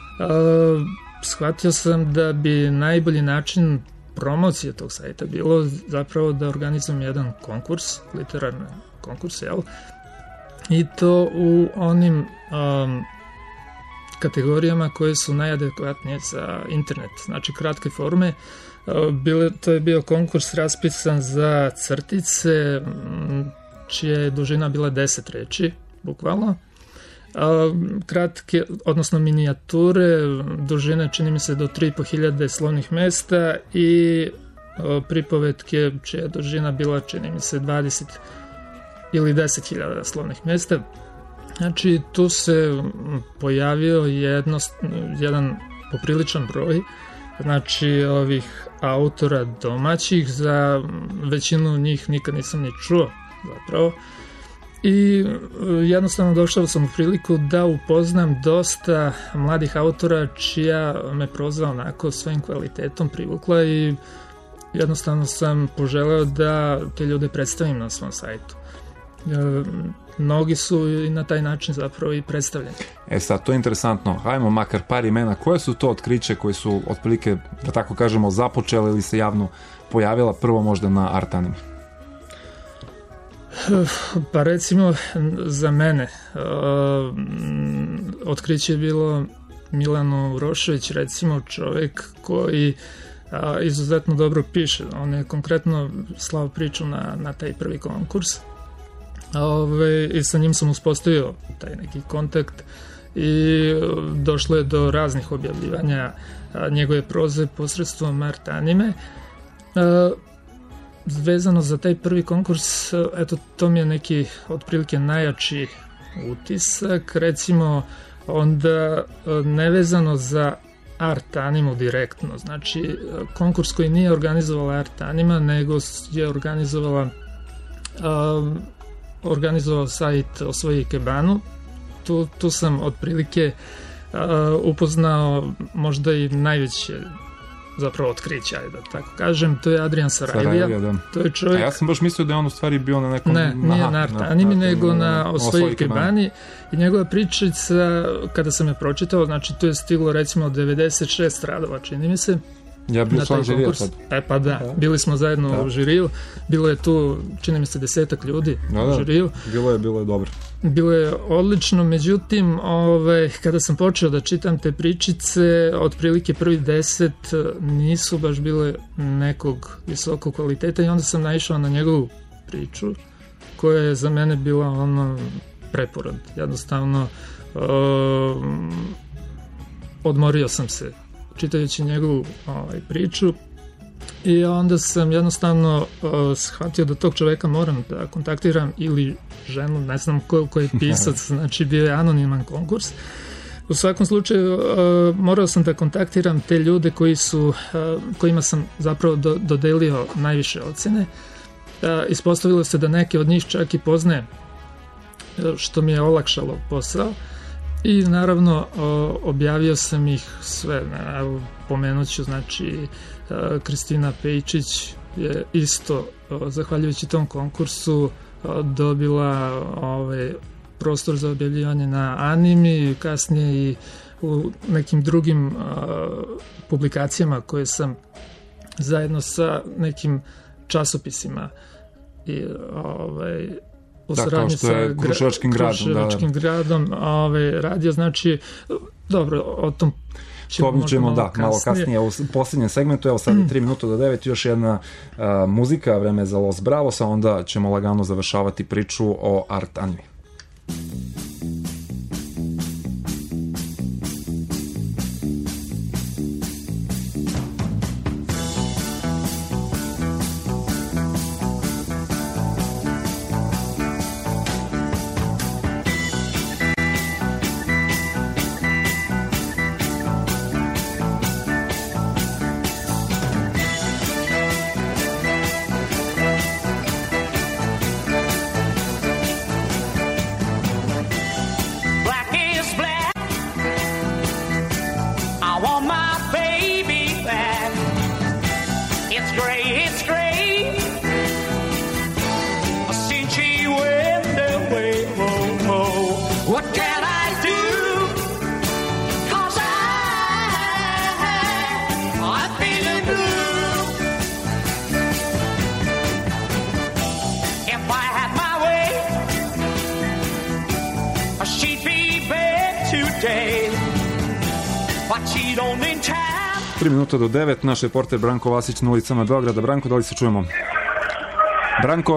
shvatio sam da bi najbolji način promocije tog sajta bilo zapravo da organizujem jedan konkurs, literarni konkurs, jel? I to u onim um, kategorijama koje su najadekvatnije za internet, znači kratke forme. Bile, to je bio konkurs raspisan za crtice čija je dužina bila deset reči, bukvalno, kratke, odnosno minijature, dužine čini mi se do tri i po hiljade slovnih mesta i pripovetke čija dužina bila čini mi se dvadeset ili deset hiljada slovnih mesta. Znači tu se pojavio jednost, jedan popriličan broj znači ovih autora domaćih, za većinu njih nikad nisam ni čuo zapravo. I jednostavno došao sam u priliku da upoznam dosta mladih autora čija me proza onako svojim kvalitetom privukla i jednostavno sam poželeo da te ljude predstavim na svom sajtu. Mnogi su i na taj način zapravo i predstavljeni. E sad, to je interesantno. Hajmo makar par imena. Koje su to otkriće koje su otprilike, da tako kažemo, započele ili se javno pojavila prvo možda na Art Anime? Pa recimo za mene uh, otkriće je bilo Milano Urošević, recimo čovjek koji uh, izuzetno dobro piše. On je konkretno slao priču na, na taj prvi konkurs. Ove, i sa njim sam uspostavio taj neki kontakt i došlo je do raznih objavljivanja a, njegove proze posredstvom Art Anime. A, vezano za taj prvi konkurs, eto, to mi je neki otprilike najjači utisak, recimo onda nevezano za Art Animu direktno, znači konkurs koji nije organizovala Art Anima, nego je organizovala a, organizovao sajt Osvoji Ikebanu. Tu, tu sam otprilike uh, upoznao možda i najveće zapravo otkriće, da tako kažem, to je Adrian Sarajlija. Da. To je čovjek... A ja sam baš mislio da je on u stvari bio na nekom... Ne, nije na Art Animi, nego na Osvoji Ikebani. I njegova pričica, kada sam je pročitao, znači to je stiglo recimo devedeset šest radova, čini mi se. Ja bio član žirija tad. E pa da, bili smo zajedno da. u žiriju. Bilo je tu, čini mi se, desetak ljudi da, u žiriju. Bilo je, bilo je dobro. Bilo je odlično, međutim, ove, kada sam počeo da čitam te pričice, otprilike prvi deset nisu baš bile nekog visokog kvaliteta i onda sam naišao na njegovu priču, koja je za mene bila ono preporod. Jednostavno, um, odmorio sam se čitajući njegovu ovaj, priču i onda sam jednostavno uh, shvatio da tog čoveka moram da kontaktiram ili ženu, ne znam ko, ko je pisac, znači bio je anoniman konkurs. U svakom slučaju uh, morao sam da kontaktiram te ljude koji su, uh, kojima sam zapravo do, dodelio najviše ocene. Uh, ispostavilo se da neke od njih čak i poznaje, što mi je olakšalo posao. I naravno objavio sam ih sve, evo pomenut ću, znači Kristina Pejčić je isto zahvaljujući tom konkursu dobila ovaj prostor za objavljivanje na Animi, kasnije i u nekim drugim publikacijama koje sam zajedno sa nekim časopisima i ovaj u da, kao što je Kruševačkim gradom, Kruševačkim da, da. gradom ovaj, radio, znači dobro, o tom ćemo, ćemo malo da, kasnije. malo kasnije u posljednjem segmentu, evo sad je tri minuta do devet, još jedna uh, muzika, vreme za Los Bravos, a onda ćemo lagano završavati priču o Art Anime. tri minuta do devet, naš reporter Branko Vasić na ulicama Beograda. Branko, da li se čujemo? Branko,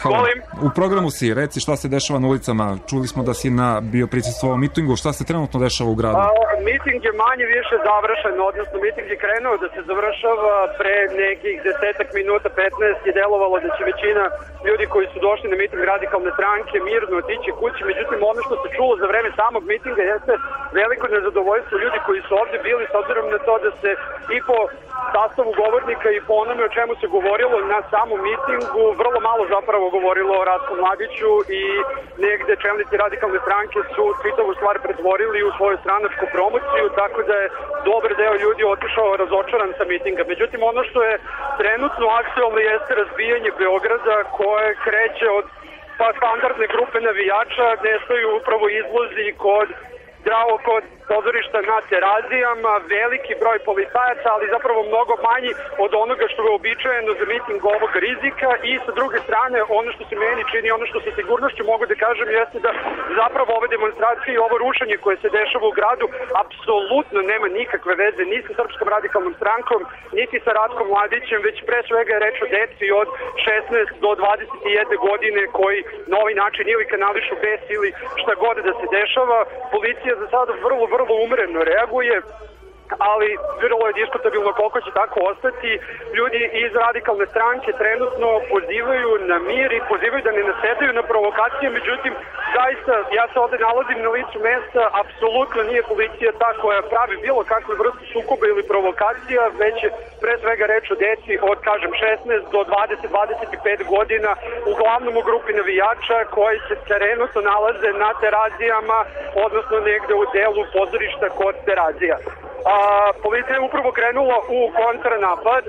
halo. Volim. U programu si, reci šta se dešava na ulicama. Čuli smo da si na bio prisustvovao mitingu. Šta se trenutno dešava u gradu? A, miting je manje više završen, odnosno miting je krenuo da se završava pre nekih desetak minuta, petnaest je delovalo da će većina ljudi koji su došli na miting Radikalne stranke mirno otići kući. Međutim, ono što se čulo za vreme samog mitinga jeste veliko nezadovoljstvo ljudi koji su ovde bili, s obzirom na to da se i po sastavu govornika i po onome o čemu se govorilo na samom mitingu vrlo malo zapravo govorilo o Ratku Mladiću i negde čelnici Radikalne stranke su čitavu stvar pretvorili u svoju stranačku promociju, tako da je dobar deo ljudi otišao razočaran sa mitinga. Međutim, ono što je trenutno aktualno jeste razbijanje Beograda koje kreće od pa standardne grupe navijača, nestaju upravo izlozi kod Dravo kod pozorišta na Terazijama, veliki broj policajaca, ali zapravo mnogo manji od onoga što je običajeno za miting ovog rizika i sa druge strane ono što se meni čini, ono što sa sigurnošću mogu da kažem jeste da zapravo ove demonstracije i ovo rušenje koje se dešava u gradu apsolutno nema nikakve veze ni sa Srpskom radikalnom strankom, niti sa Ratkom Mladićem, već pre svega je reč o deci od šesnaest do dvadeset jedne godine koji na ovaj način ili kanališu bes ili šta god da se dešava. Policija za sada vrlo, vrlo umereno reaguje, ali vrlo je diskutabilno koliko će tako ostati. Ljudi iz Radikalne stranke trenutno pozivaju na mir i pozivaju da ne nasedaju na provokacije, međutim, zaista, ja se ovde nalazim na licu mesta, apsolutno nije policija ta koja pravi bilo kakve vrste sukoba ili provokacija, već je pre svega reč o deci od, kažem, šesnaest do dvadeset do dvadeset pet godina, uglavnom u grupi navijača koji se trenutno nalaze na Terazijama, odnosno negde u delu pozorišta kod Terazija. A, policija je upravo krenula u kontranapad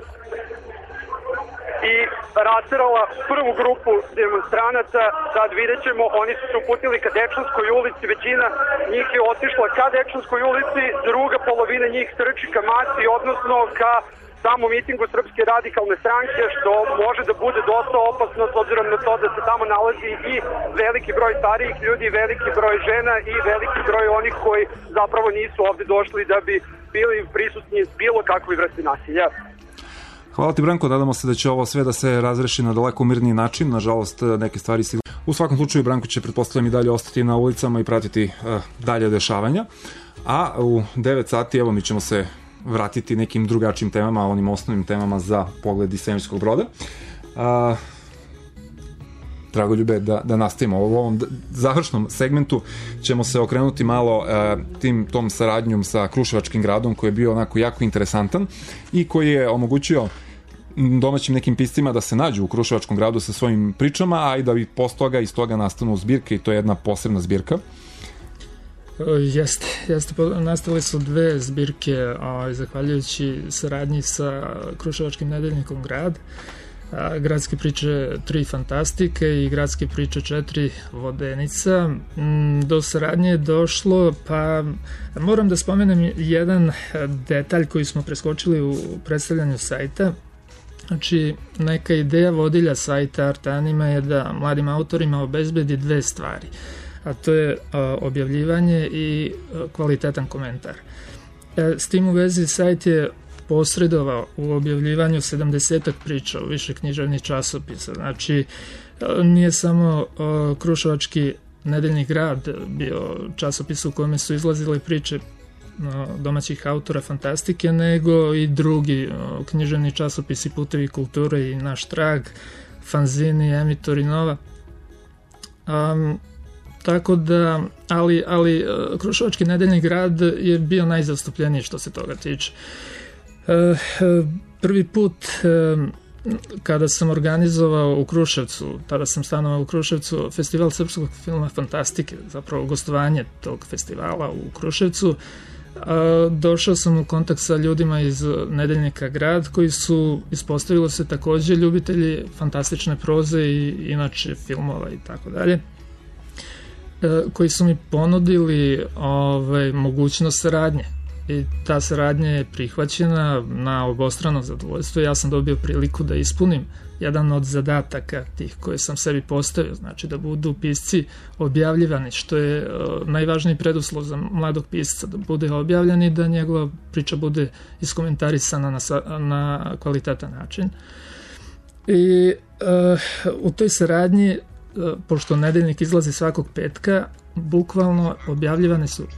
i rasterala prvu grupu demonstranata. Sad vidjet ćemo, oni su se uputili ka Dečanskoj ulici, većina njih je otišla ka Dečanskoj ulici, druga polovina njih trči ka Masi, odnosno ka samom mitingu Srpske radikalne stranke, što može da bude dosta opasno s obzirom na to da se tamo nalazi i veliki broj starijih ljudi, veliki broj žena i veliki broj onih koji zapravo nisu ovde došli da bi bili prisutni bilo kakvoj vrsti nasilja. Hvala ti, Branko, nadamo se da će ovo sve da se razreši na daleko mirniji način. Nažalost, neke stvari sigurno. U svakom slučaju, Branko će, pretpostavljam, i dalje ostati na ulicama i pratiti uh, dalje dešavanja. A u devet sati, evo, mi ćemo se vratiti nekim drugačijim temama, onim osnovnim temama za Pogled iz Svemirskog Broda. Uh, Dragoljube, da, da nastavimo. U ovom završnom segmentu ćemo se okrenuti malo uh, tim, tom saradnjom sa Kruševačkim gradom, koji je bio onako jako interesantan i koji je omogućio domaćim nekim piscima da se nađu u Kruševačkom gradu sa svojim pričama, a i da bi post toga iz toga nastanu zbirke, i to je jedna posebna zbirka. Jeste, jeste, nastavili su dve zbirke, a, zahvaljujući saradnji sa Kruševačkim nedeljnikom Grad, a, Gradske priče tri fantastike i Gradske priče četiri Vodenica. Do saradnje je došlo, pa moram da spomenem jedan detalj koji smo preskočili u predstavljanju sajta. Znači, neka ideja vodilja sajta Art Anima je da mladim autorima obezbedi dve stvari, a to je a, objavljivanje i a, kvalitetan komentar. E, s tim u vezi sajt je posredovao u objavljivanju sedamdesetak priča u više književnih časopisa. Znači, a, nije samo a, Kruševački nedeljni Grad bio časopis u kome su izlazile priče a, domaćih autora fantastike, nego i drugi a, književni časopisi, Putevi kulture i Naš trag, fanzini, Emitor i Nova. Um, Tako da, ali, ali Kruševački nedeljni Grad je bio najzastupljeniji što se toga tiče. E, prvi put e, kada sam organizovao u Kruševcu, tada sam stanovao u Kruševcu, festival srpskog filma fantastike, zapravo gostovanje tog festivala u Kruševcu, a, došao sam u kontakt sa ljudima iz nedeljnika Grad, koji su, ispostavilo se, takođe ljubitelji fantastične proze i inače filmova i tako dalje, koji su mi ponudili ovaj, mogućnost saradnje, i ta saradnja je prihvaćena na obostrano zadovoljstvo. Ja sam dobio priliku da ispunim jedan od zadataka tih koje sam sebi postavio, znači da budu pisci objavljivani, što je uh, najvažniji preduslov za mladog pisca, da bude objavljen i da njegova priča bude iskomentarisana na, na kvalitetan način. I uh, u toj saradnji, uh, pošto nedeljnik izlazi svakog petka, bukvalno objavljivane su.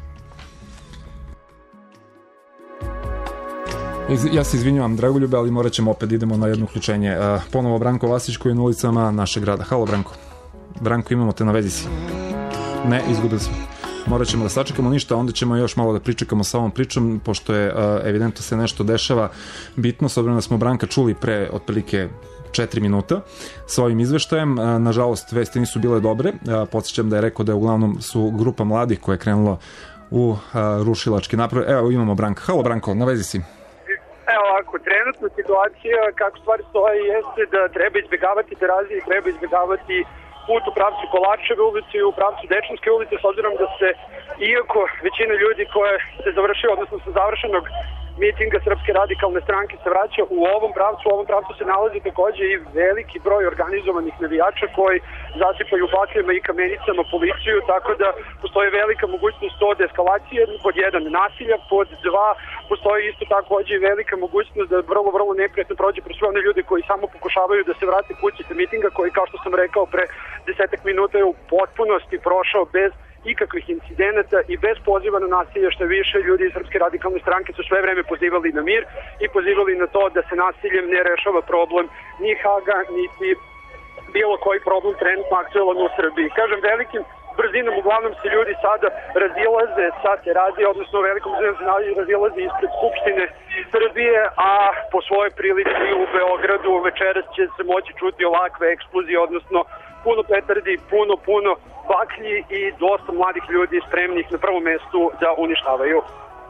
Ja se izvinjavam, Dragoljube, ali morat ćemo opet idemo na jedno uključenje. Uh, ponovo Branko Vasić koji je na ulicama našeg grada. Halo, Branko. Branko, imamo te, na vezi si. Ne, izgubili smo. Morat ćemo da sačekamo ništa, onda ćemo još malo da pričekamo sa ovom pričom, pošto je uh, evidentno se nešto dešava bitno, s obzirom da smo Branka čuli pre otprilike četiri minuta sa ovim izveštajem. Uh, nažalost, vesti nisu bile dobre. Uh, podsjećam da je rekao da je uglavnom su grupa mladih koja je krenula u uh, rušilački naprave. Evo, imamo Branka. Halo, Branko, na vezi si. Evo ovako, trenutna situacija kako stvari stoje jeste da treba izbjegavati terazije, treba izbjegavati put u pravcu Kolačeve ulice i u pravcu Dečanske ulice, s obzirom da se, iako većina ljudi koje se završio, odnosno sa završenog mitinga Srpske radikalne stranke se vraća u ovom pravcu, u ovom pravcu se nalazi takođe i veliki broj organizovanih navijača koji zasipaju bakljama i kamenicama policiju, tako da postoji velika mogućnost od eskalacije, pod jedan nasilja, pod dva postoji isto takođe i velika mogućnost da vrlo, vrlo neprijatno prođe pre sve one ljude koji samo pokušavaju da se vrate kući sa mitinga, koji, kao što sam rekao pre desetak minuta, je u potpunosti prošao bez ikakvih incidenata i bez poziva na nasilje, što više ljudi iz Srpske radikalne stranke su sve vreme pozivali na mir i pozivali na to da se nasiljem ne rešava problem ni Haga, niti bilo koji problem trenutno aktuelan u Srbiji. Kažem, velikim brzinom uglavnom se ljudi sada razilaze sa terazije, odnosno velikom brzinom se razilaze ispred Skupštine Srbije, a po svojoj prilici u Beogradu večeras će se moći čuti ovakve eksplozije, odnosno puno petardi, puno, puno baklji i dosta mladih ljudi spremnih na prvom mestu da uništavaju.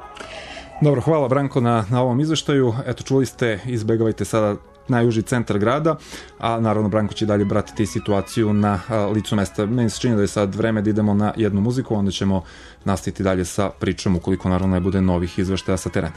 Dobro, hvala Branko na, na ovom izveštaju. Eto, čuli ste, izbegavajte sada najuži centar grada, a naravno Branko će dalje pratiti situaciju na a, licu mesta. Meni se čini da je sad vreme da idemo na jednu muziku, onda ćemo nastaviti dalje sa pričom, ukoliko naravno ne bude novih izveštaja sa terena.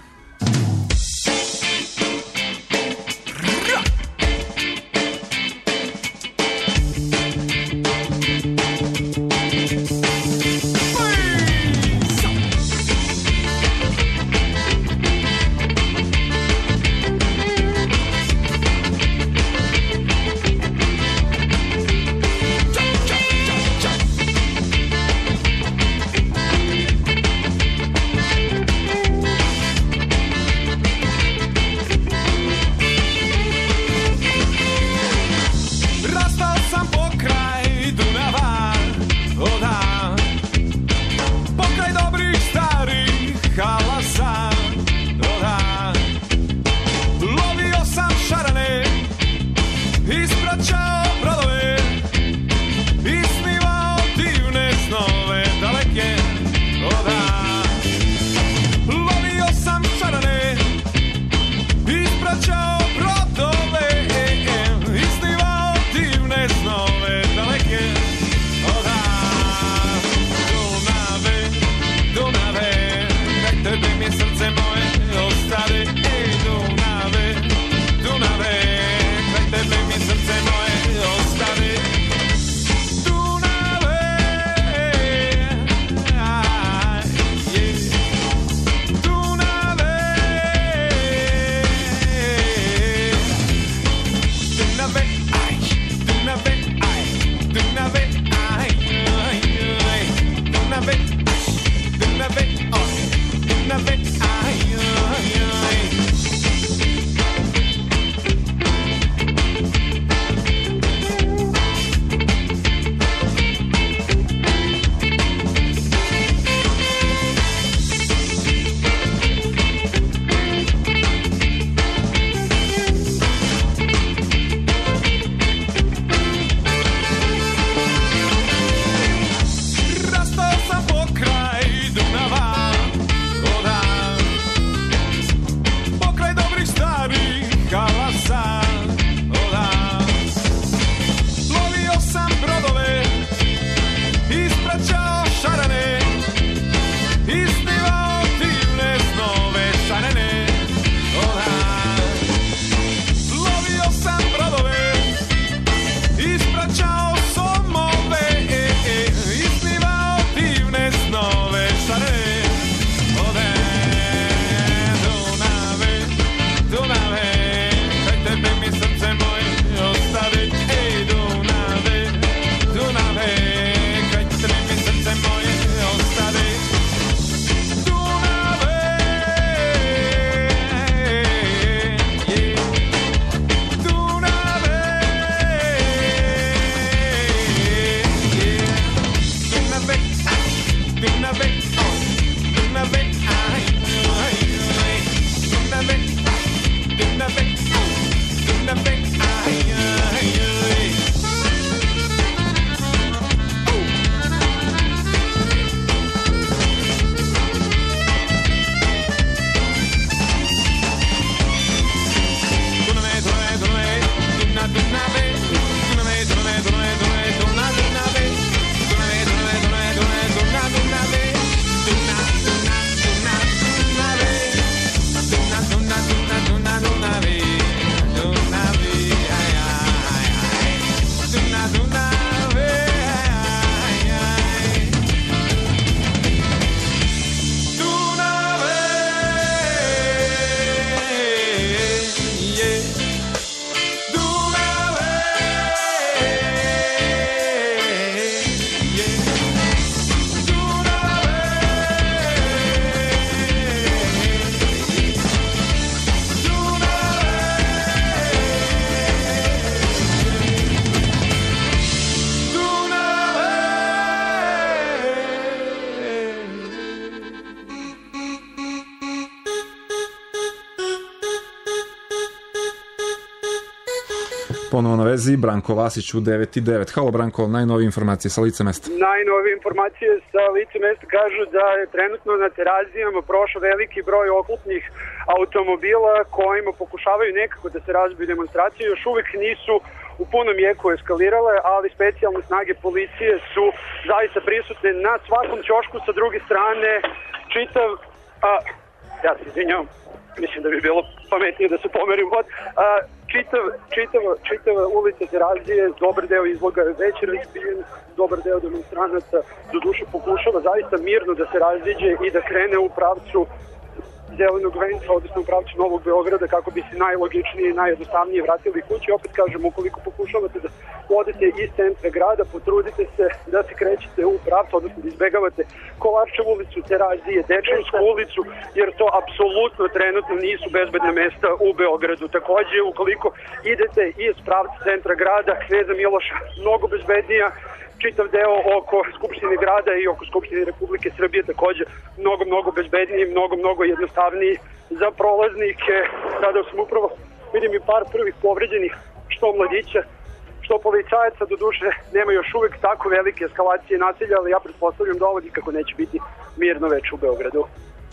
Ponovo na vezi Branko Vasić u devet i devet. Halo Branko, najnovije informacije sa lice mesta. Najnovije informacije sa lice mesta kažu da je trenutno na Terazijama prošao veliki broj oklopnih automobila kojima pokušavaju nekako da se razbiju demonstracije. Još uvek nisu u punom jeku eskalirale, ali specijalne snage policije su zaista prisutne na svakom ćošku. Sa druge strane, čitav... A, ja se izvinjavam, mislim da bi bilo pametnije da se pomerim vod. A, čitav, čitav, čitava ulica Terazije, dobar deo izloga je već razbijen, dobar deo demonstranaca do duše pokušava zaista mirno da se raziđe i da krene u pravcu zelenog venca, odnosno u pravcu Novog Beograda, kako bi se najlogičnije i najjednostavnije vratili kući. Opet kažem, ukoliko pokušavate da odete iz centra grada, potrudite se da se krećete u pravcu, odnosno da izbegavate Kolarčevu ulicu, Terazije, Dečansku ulicu, jer to apsolutno trenutno nisu bezbedne mesta u Beogradu. Takođe, ukoliko idete iz pravca centra grada, Kneza Miloša, mnogo bezbednija, čitav deo oko Skupštine grada i oko Skupštine Republike Srbije takođe mnogo, mnogo bezbedniji, mnogo, mnogo jednostavniji za prolaznike. Sada sam upravo, vidim i par prvih povređenih, što mladića, što policajaca, do duše nema još uvek tako velike eskalacije nasilja, ali ja pretpostavljam da ovo nikako neće biti mirno već u Beogradu.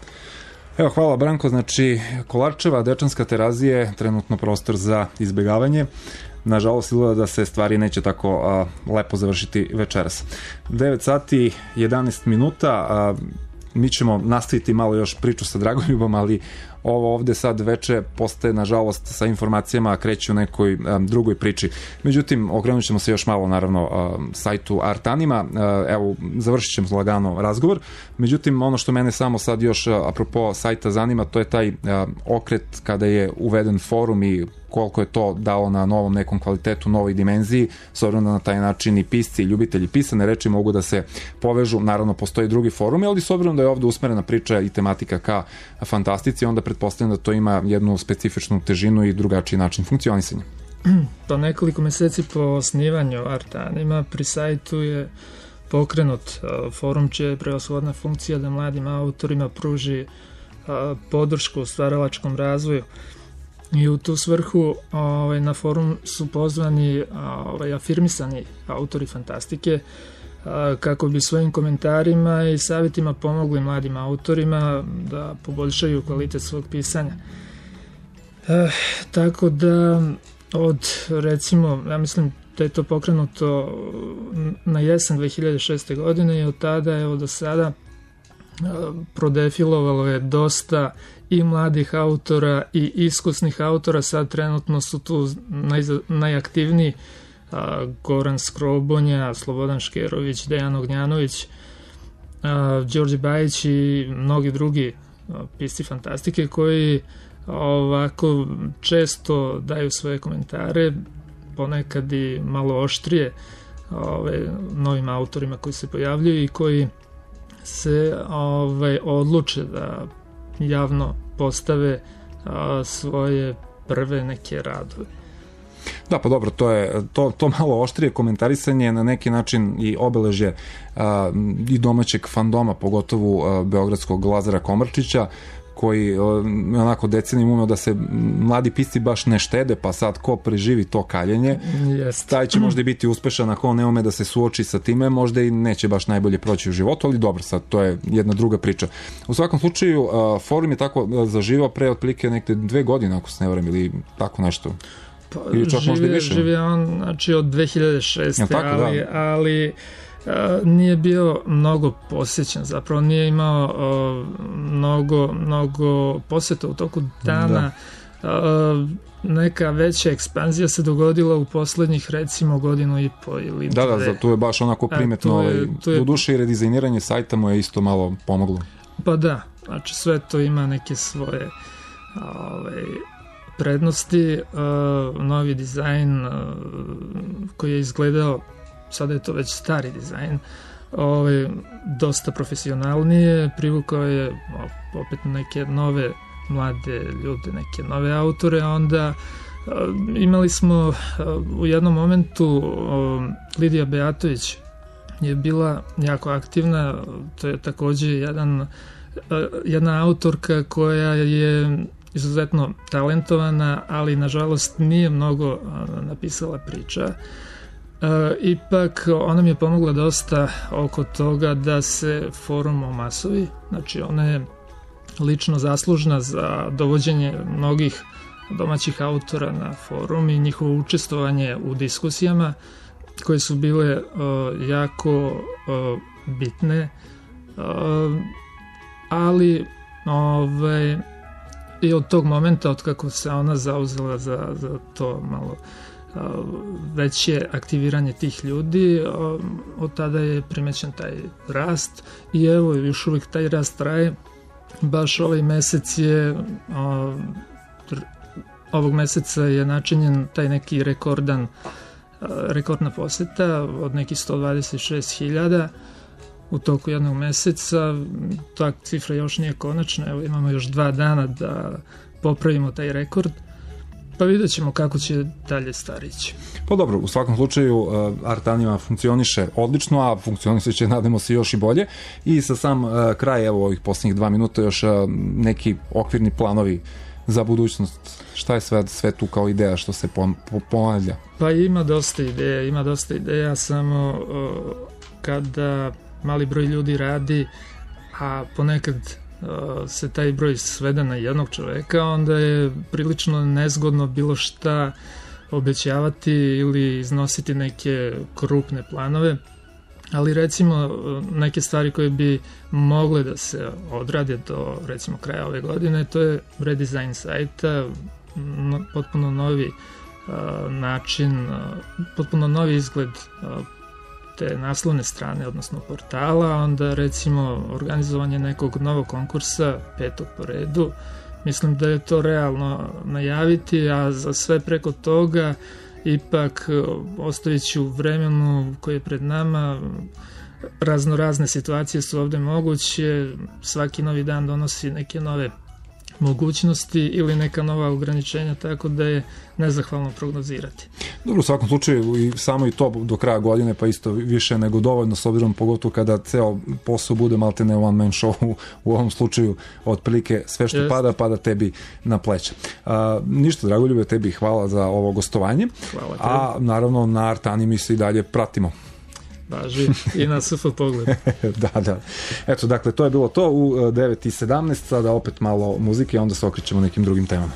Evo, hvala Branko, znači Kolarčeva, Dečanska, Terazije, trenutno prostor za izbegavanje. Nažalost, izgleda da se stvari neće tako a, lepo završiti večeras. devet sati jedanaest minuta, a, mi ćemo nastaviti malo još priču sa Dragoljubom, ali ovo ovde sad veče postaje, nažalost, sa informacijama kreće u nekoj a, drugoj priči. Međutim, okrenut ćemo se još malo, naravno, a, sajtu Artanima. A, evo, završit ćemo lagano razgovor. Međutim, ono što mene samo sad još, a, apropo sajta zanima, to je taj a, okret kada je uveden forum i koliko je to dalo na novom nekom kvalitetu, novoj dimenziji, s obzirom da na taj način i pisci i ljubitelji pisane reči mogu da se povežu. Naravno, postoji drugi forum, ali s obzirom da je ovde usmerena priča i tematika ka fantastici, onda pretpostavljam da to ima jednu specifičnu težinu i drugačiji način funkcionisanja. Pa nekoliko meseci po osnivanju Artanima pri sajtu je pokrenut forum čija je prevashodna funkcija da mladim autorima pruži podršku u stvaralačkom razvoju. I u tu svrhu ovaj, na forum su pozvani ovaj, afirmisani autori fantastike a, kako bi svojim komentarima i savjetima pomogli mladim autorima da poboljšaju kvalitet svog pisanja. E, tako da od, recimo, ja mislim da je to pokrenuto na jesen dve hiljade šeste. godine i od tada, evo do sada, a, prodefilovalo je dosta i mladih autora i iskusnih autora. Sad trenutno su tu naj, najaktivniji a, Goran Skrobonja, Slobodan Škerović, Dejan Ognjanović, a, Đorđe Bajić i mnogi drugi a, pisci fantastike koji ovako često daju svoje komentare, ponekad i malo oštrije ove, novim autorima koji se pojavljuju i koji se ovaj, odluče da javno postave a, svoje prve neke radove. Da, pa dobro, to je to, to malo oštrije komentarisanje na neki način i obeležje a, i domaćeg fandoma, pogotovo a, beogradskog Lazara Komarčića, koji onako decenijom umeo da se mladi pisci baš ne štede, pa sad ko preživi to kaljenje, yes. taj će možda biti uspešan, ako ne ume da se suoči sa time, možda i neće baš najbolje proći u životu, ali dobro, sad to je jedna druga priča. U svakom slučaju, forum je tako zaživao pre otprilike nekde dve godine, ako se ne varam, ili tako nešto. Pa, živi, živi on, znači, od dve hiljade šeste. Ja, tako, ali, da. ali a, nije bio mnogo posjećan, zapravo nije imao a, mnogo, mnogo posjeta u toku dana. Da. A, neka veća ekspanzija se dogodila u poslednjih, recimo, godinu i po ili da, dve. Da, da, tu je baš onako primetno, ovaj, je... u duše i redizajniranje sajta mu je isto malo pomoglo. Pa da, znači sve to ima neke svoje ovaj, prednosti, uh, novi dizajn uh, koji je izgledao, sada je to već stari dizajn, ovaj, dosta profesionalnije, privukao je opet neke nove mlade ljude, neke nove autore, a onda uh, imali smo uh, u jednom momentu uh, Lidija Beatović je bila jako aktivna, to je takođe jedan, uh, jedna autorka koja je izuzetno talentovana, ali nažalost nije mnogo napisala priča. E, ipak ona mi je pomogla dosta oko toga da se forum omasovi, znači ona je lično zaslužna za dovođenje mnogih domaćih autora na forum i njihovo učestvovanje u diskusijama koje su bile uh, jako uh, bitne, uh, ali ovaj, i od tog momenta, od kako se ona zauzela za, za to malo uh, veće aktiviranje tih ljudi, uh, od tada je primećen taj rast i evo, još uvijek taj rast traje. Baš ovaj mesec je uh, ovog meseca je načinjen taj neki rekordan rekordna poseta od nekih sto dvadeset šest hiljada u toku jednog meseca. Ta cifra još nije konačna, evo imamo još dva dana da popravimo taj rekord, pa vidjet ćemo kako će dalje starići. Pa dobro, u svakom slučaju Art Anima funkcioniše odlično, a funkcioniše će, nadamo se, još i bolje. I sa sam kraj, evo ovih posljednjih dva minuta, još neki okvirni planovi za budućnost. Šta je sve, sve tu kao ideja što se ponavlja? Pa ima dosta ideja, ima dosta ideja, samo uh, kada mali broj ljudi radi, a ponekad uh, se taj broj svede na jednog čoveka, onda je prilično nezgodno bilo šta obećavati ili iznositi neke krupne planove, ali recimo neke stvari koje bi mogle da se odrade do recimo kraja ove godine, to je redizajn sajta, no, potpuno novi uh, način, uh, potpuno novi izgled uh, te naslovne strane, odnosno portala, onda recimo organizovanje nekog novog konkursa, petog po redu. Mislim da je to realno najaviti, a za sve preko toga ipak ostavit ću vremenu koje je pred nama. Razno razne situacije su ovde moguće, svaki novi dan donosi neke nove mogućnosti ili neka nova ograničenja, tako da je nezahvalno prognozirati. Dobro, u svakom slučaju i samo i to do kraja godine pa isto više nego dovoljno, s obzirom pogotovo kada ceo posao bude maltene one man show, u, u ovom slučaju otprilike sve što Jest. pada, pada tebi na pleća. A, ništa, Dragoljube, tebi hvala za ovo gostovanje, hvala tebi. A naravno na Art Animi se i dalje pratimo. Važi, i na S F Pogled. Da, da. Eto, dakle, to je bilo to u devet i sedamnaest, sada opet malo muzike, onda se okrećemo nekim drugim temama.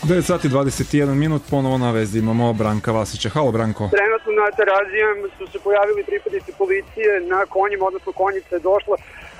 devet sati dvadeset jedan minut, ponovo na vezi imamo Branka Vasića. Halo Branko. Trenutno na Terazijama su se pojavili pripadnici policije na konjima, odnosno konjica je došla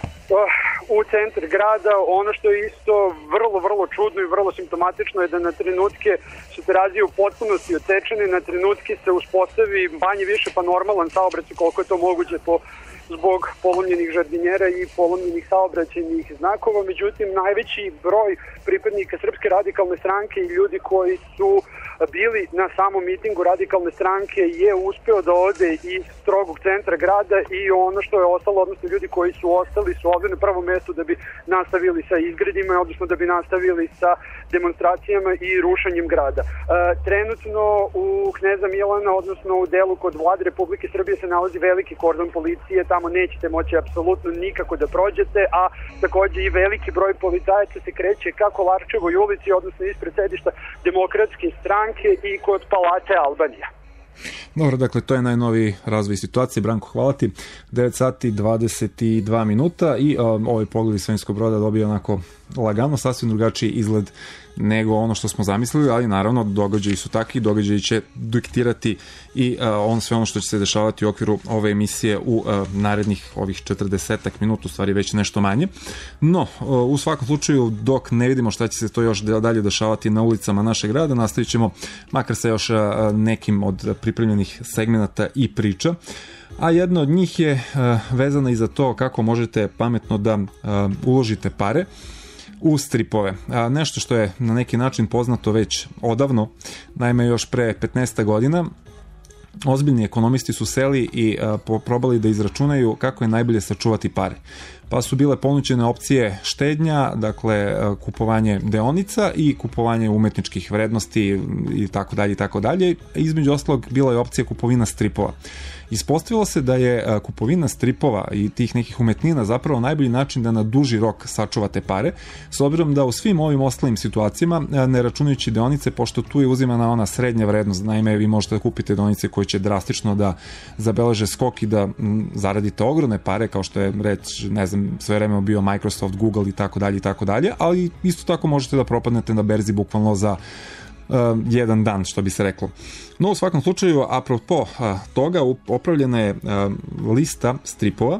u centar grada. Ono što je isto vrlo, vrlo čudno i vrlo simptomatično je da na trenutke su Terazije u potpunosti otečene, na trenutke se uspostavi manje više pa normalan saobraćaj koliko je to moguće po zbog polomljenih žardinjera i polomljenih saobraćajnih znakova. Međutim, najveći broj pripadnika Srpske radikalne stranke i ljudi koji su bili na samom mitingu radikalne stranke je uspeo da ode iz strogog centra grada i ono što je ostalo, odnosno ljudi koji su ostali su ovdje na prvom mjestu da bi nastavili sa izgredima, odnosno da bi nastavili sa demonstracijama i rušenjem grada. E, trenutno u Kneza Milana, odnosno u delu kod vlade Republike Srbije se nalazi veliki kordon policije, tamo nećete moći apsolutno nikako da prođete, a takođe i veliki broj policajaca se kreće kako Larčevoj ulici, odnosno ispred sedišta Demokratske stranke i kod Palate Albanija. Dobro, dakle, to je najnoviji razvoj situacije. Branko, hvala ti. devet sati dvadeset dva minuta i um, ovaj pogled iz Svemirskog Broda dobio onako lagano, sasvim drugačiji izgled nego ono što smo zamislili, ali naravno događaji su takvi, događaji će diktirati i uh, on sve ono što će se dešavati u okviru ove emisije u uh, narednih ovih četrdesetak minuta, u stvari već nešto manje. No, uh, u svakom slučaju, dok ne vidimo šta će se to još dalje dešavati na ulicama našeg grada, nastavit ćemo makar sa još uh, nekim od pripremljenih segmenata i priča. A jedna od njih je uh, vezana i za to kako možete pametno da uh, uložite pare u stripove. A, nešto što je na neki način poznato već odavno, naime još pre petnaest godina, ozbiljni ekonomisti su seli i a, probali da izračunaju kako je najbolje sačuvati pare. Pa su bile ponuđene opcije štednja, dakle kupovanje deonica i kupovanje umetničkih vrednosti i tako dalje i tako dalje. Između ostalog bila je opcija kupovina stripova. Ispostavilo se da je kupovina stripova i tih nekih umetnina zapravo najbolji način da na duži rok sačuvate pare, s obzirom da u svim ovim ostalim situacijama, ne računajući deonice, pošto tu je uzimana ona srednja vrednost, naime vi možete da kupite deonice koje će drastično da zabeleže skok i da m, zaradite ogromne pare, kao što je reč, ne znam, sve vreme bio Microsoft, Google i tako dalje i tako dalje, ali isto tako možete da propadnete na berzi bukvalno za Uh, jedan dan, što bi se reklo. No, u svakom slučaju, apropo uh, toga, opravljena je uh, lista stripova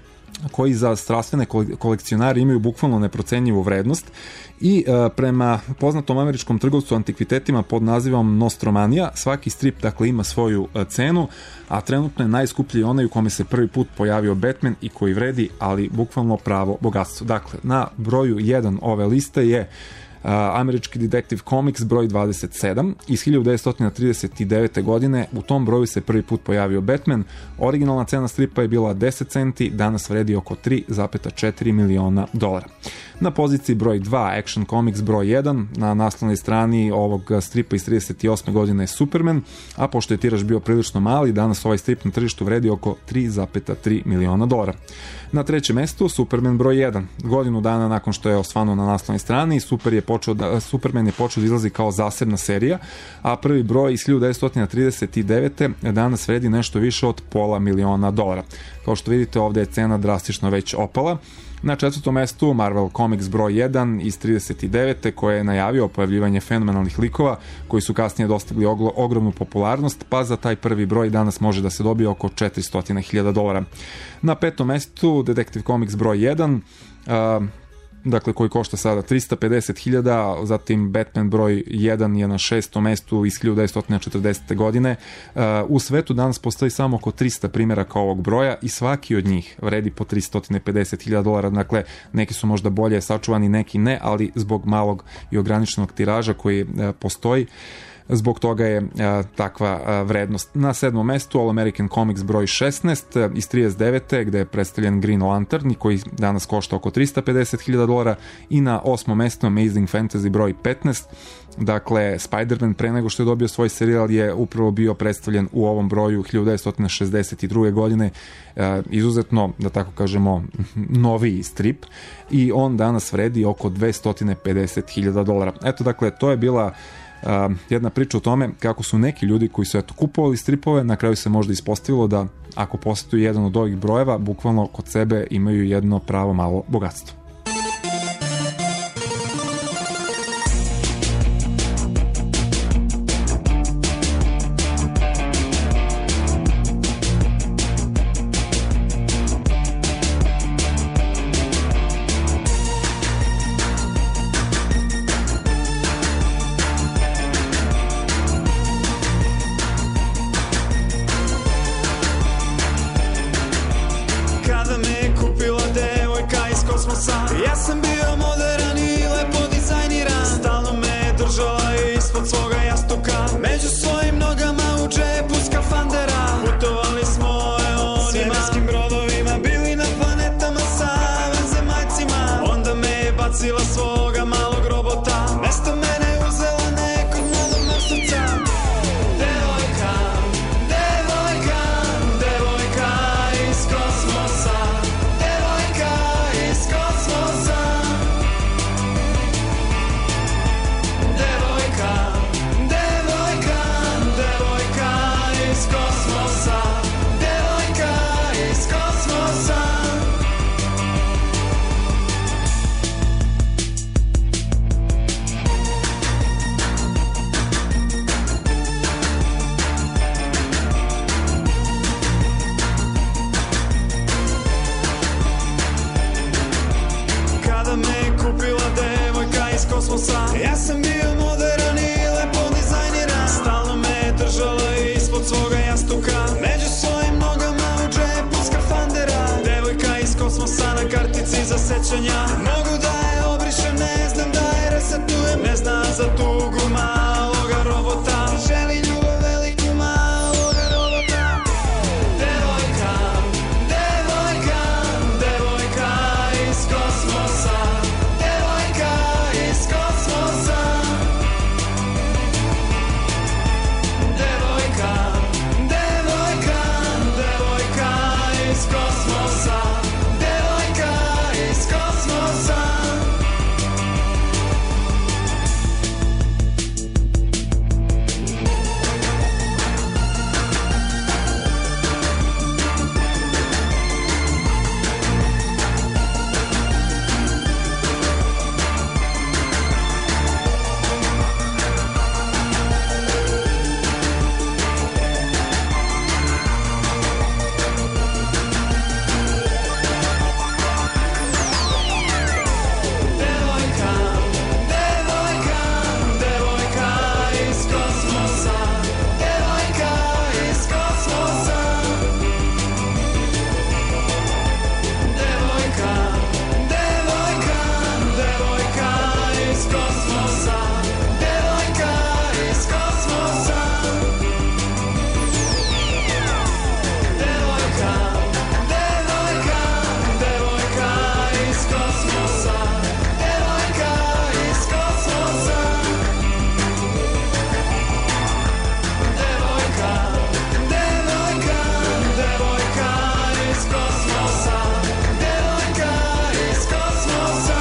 koji za strastvene kolekcionare imaju bukvalno neprocenjivu vrednost i uh, prema poznatom američkom trgovcu antikvitetima pod nazivom Nostromanija, svaki strip dakle ima svoju uh, cenu, a trenutno je najskuplji onaj u kome se prvi put pojavio Batman i koji vredi, ali bukvalno pravo bogatstvo. Dakle, na broju jedan ove liste je Uh, američki Detective Comics broj dvadeset sedam iz hiljadu devetsto trideset devete. godine. U tom broju se prvi put pojavio Batman. Originalna cena stripa je bila deset centi, danas vredi oko tri zarez četiri miliona dolara. Na poziciji broj dva Action Comics broj jedan, na naslovnoj strani ovog stripa iz trideset osme. godine je Superman, a pošto je tiraž bio prilično mali, danas ovaj strip na tržištu vredi oko tri zarez tri miliona dolara. Na trećem mestu Superman broj jedan. Godinu dana nakon što je osvanuo na naslovnoj strani, Super je počeo da, Superman je počeo da izlazi kao zasebna serija, a prvi broj iz hiljadu devetsto trideset devete. danas vredi nešto više od pola miliona dolara. Kao što vidite, ovde je cena drastično već opala. Na četvrtom mestu Marvel Comics broj jedan iz trideset devete. koje je najavio pojavljivanje fenomenalnih likova koji su kasnije dostigli oglo, ogromnu popularnost, pa za taj prvi broj danas može da se dobije oko četiristo hiljada dolara. Na petom mestu Detective Comics broj jedan, uh, dakle koji košta sada tristo pedeset hiljada, zatim Batman broj jedan je na šestom mestu iz hiljadu devetsto četrdesete. godine. Uh, u svetu danas postoji samo oko trista primjeraka ovog broja i svaki od njih vredi po tristo pedeset hiljada dolara, dakle neki su možda bolje sačuvani, neki ne, ali zbog malog i ograničenog tiraža koji uh, postoji, zbog toga je a, takva a, vrednost. Na sedmom mestu All American Comics broj šesnaest a, iz trideset devete. gde je predstavljen Green Lantern koji danas košta oko tristo pedeset hiljada dolara, i na osmom mestu Amazing Fantasy broj petnaest. Dakle, Spider-Man pre nego što je dobio svoj serijal je upravo bio predstavljen u ovom broju hiljadu devetsto šezdeset druge. godine. E, izuzetno, da tako kažemo, noviji strip, i on danas vredi oko dvesta pedeset hiljada dolara. Eto, dakle, to je bila Uh, jedna priča o tome kako su neki ljudi koji su eto kupovali stripove, na kraju se možda ispostavilo da ako postoji jedan od ovih brojeva, bukvalno kod sebe imaju jedno pravo malo bogatstvo. svoga malog robota. Mesto mene uzela nekog nadomnog srca. Devojka, devojka, devojka iz kosmosa. Devojka iz kosmosa. Devojka, devojka, devojka iz kosmosa. Devojka iz kosmosa. Kada me je kupila devojka iz kosmosa, ja sam bio moderan i lepo dizajniran. Stalno me je držala ispod svoga jastuka, među svojim nogama u džepu skafandera. Devojka iz kosmosa na kartici za sećanja, mogu da je obrišem, ne znam da je resetujem. Ne zna za tugu maloga robota, želi ljubav veliku maloga robota. Devojka, devojka, devojka iz kosmosa. Devojka iz kosmosa. Devojka, devojka, devojka iz kosmosa. Devojka iz kosmosa. Devojka, devojka, devojka iz kosmosa. Devojka iz kosmosa. Devojka, devojka, devojka iz kosmosa. Devojka iz kosmosa. Devojka, devojka, devojka iz kosmosa. Devojka iz kosmosa. Devojka, devojka, devojka iz kosmosa. Devojka iz kosmosa.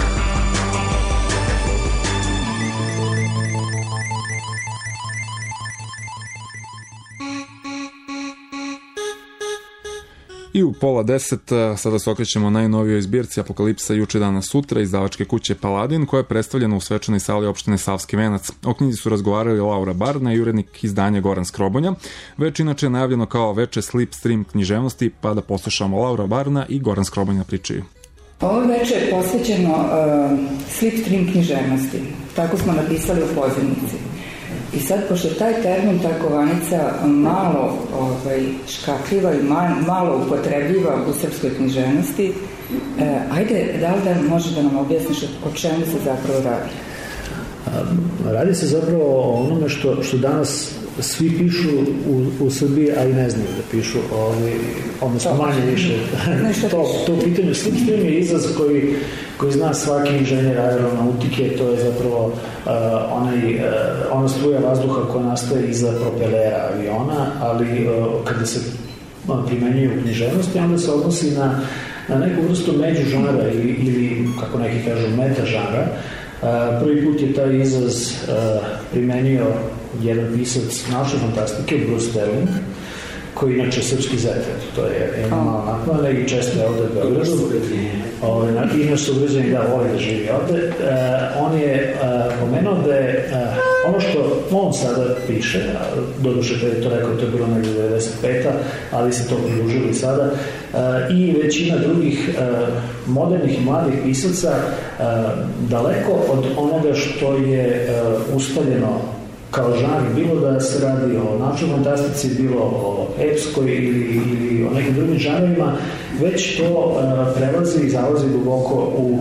I u pola deset eh, sada se okrećemo najnovijoj zbirci Apokalipsa juče danas sutra izdavačke kuće Paladin, koja je predstavljena u svečanoj sali opštine Savski Venac. O knjizi su razgovarali Laura Barna i urednik izdanja Goran Skrobonja. Već inače je najavljeno kao veče slipstream književnosti, pa da poslušamo Laura Barna i Goran Skrobonja pričaju. Ovo veče je posvećeno uh, slipstream književnosti. Tako smo napisali u pozivnici. I sad, pošto je taj termin, ta kovanica malo ovaj, škakljiva i ma, malo upotrebljiva u srpskoj književnosti, e, ajde, da li da može da nam objasniš o čemu se zapravo radi? Radi se zapravo o onome što, što danas svi pišu u, u Srbiji, a i ne znaju da pišu, ovaj, odnosno manje više. to, to pitanje slipstream je izraz koji, koji zna svaki inženjer aeronautike, to je zapravo uh, onaj, uh, ona struja vazduha koja nastaje iza propelera aviona, ali uh, kada se primenjuje u književnosti, onda se odnosi na, na neku vrstu međužanra ili, ili, kako neki kažu, metažanra. Uh, prvi put je taj izraz uh, primenio jedan pisac naučne fantastike, Bruce Sterling, koji inače je srpski zetet, to je jedna mala naknada i često je ovde u Beogradu. Inače su ugrađeni da voli da živi ovde. Uh, on je uh, pomenuo da je uh, ono što on sada piše, doduše kada je to rekao, to je bilo negdje devedeset peta, ali se to produžili sada, uh, i većina drugih uh, modernih i mladih pisaca uh, daleko od onoga što je uh, ustaljeno kao žanr, bilo da se radi o naučnoj fantastici, bilo o epskoj ili, ili o nekim drugim žanrovima, već to uh, prelazi i zalazi duboko u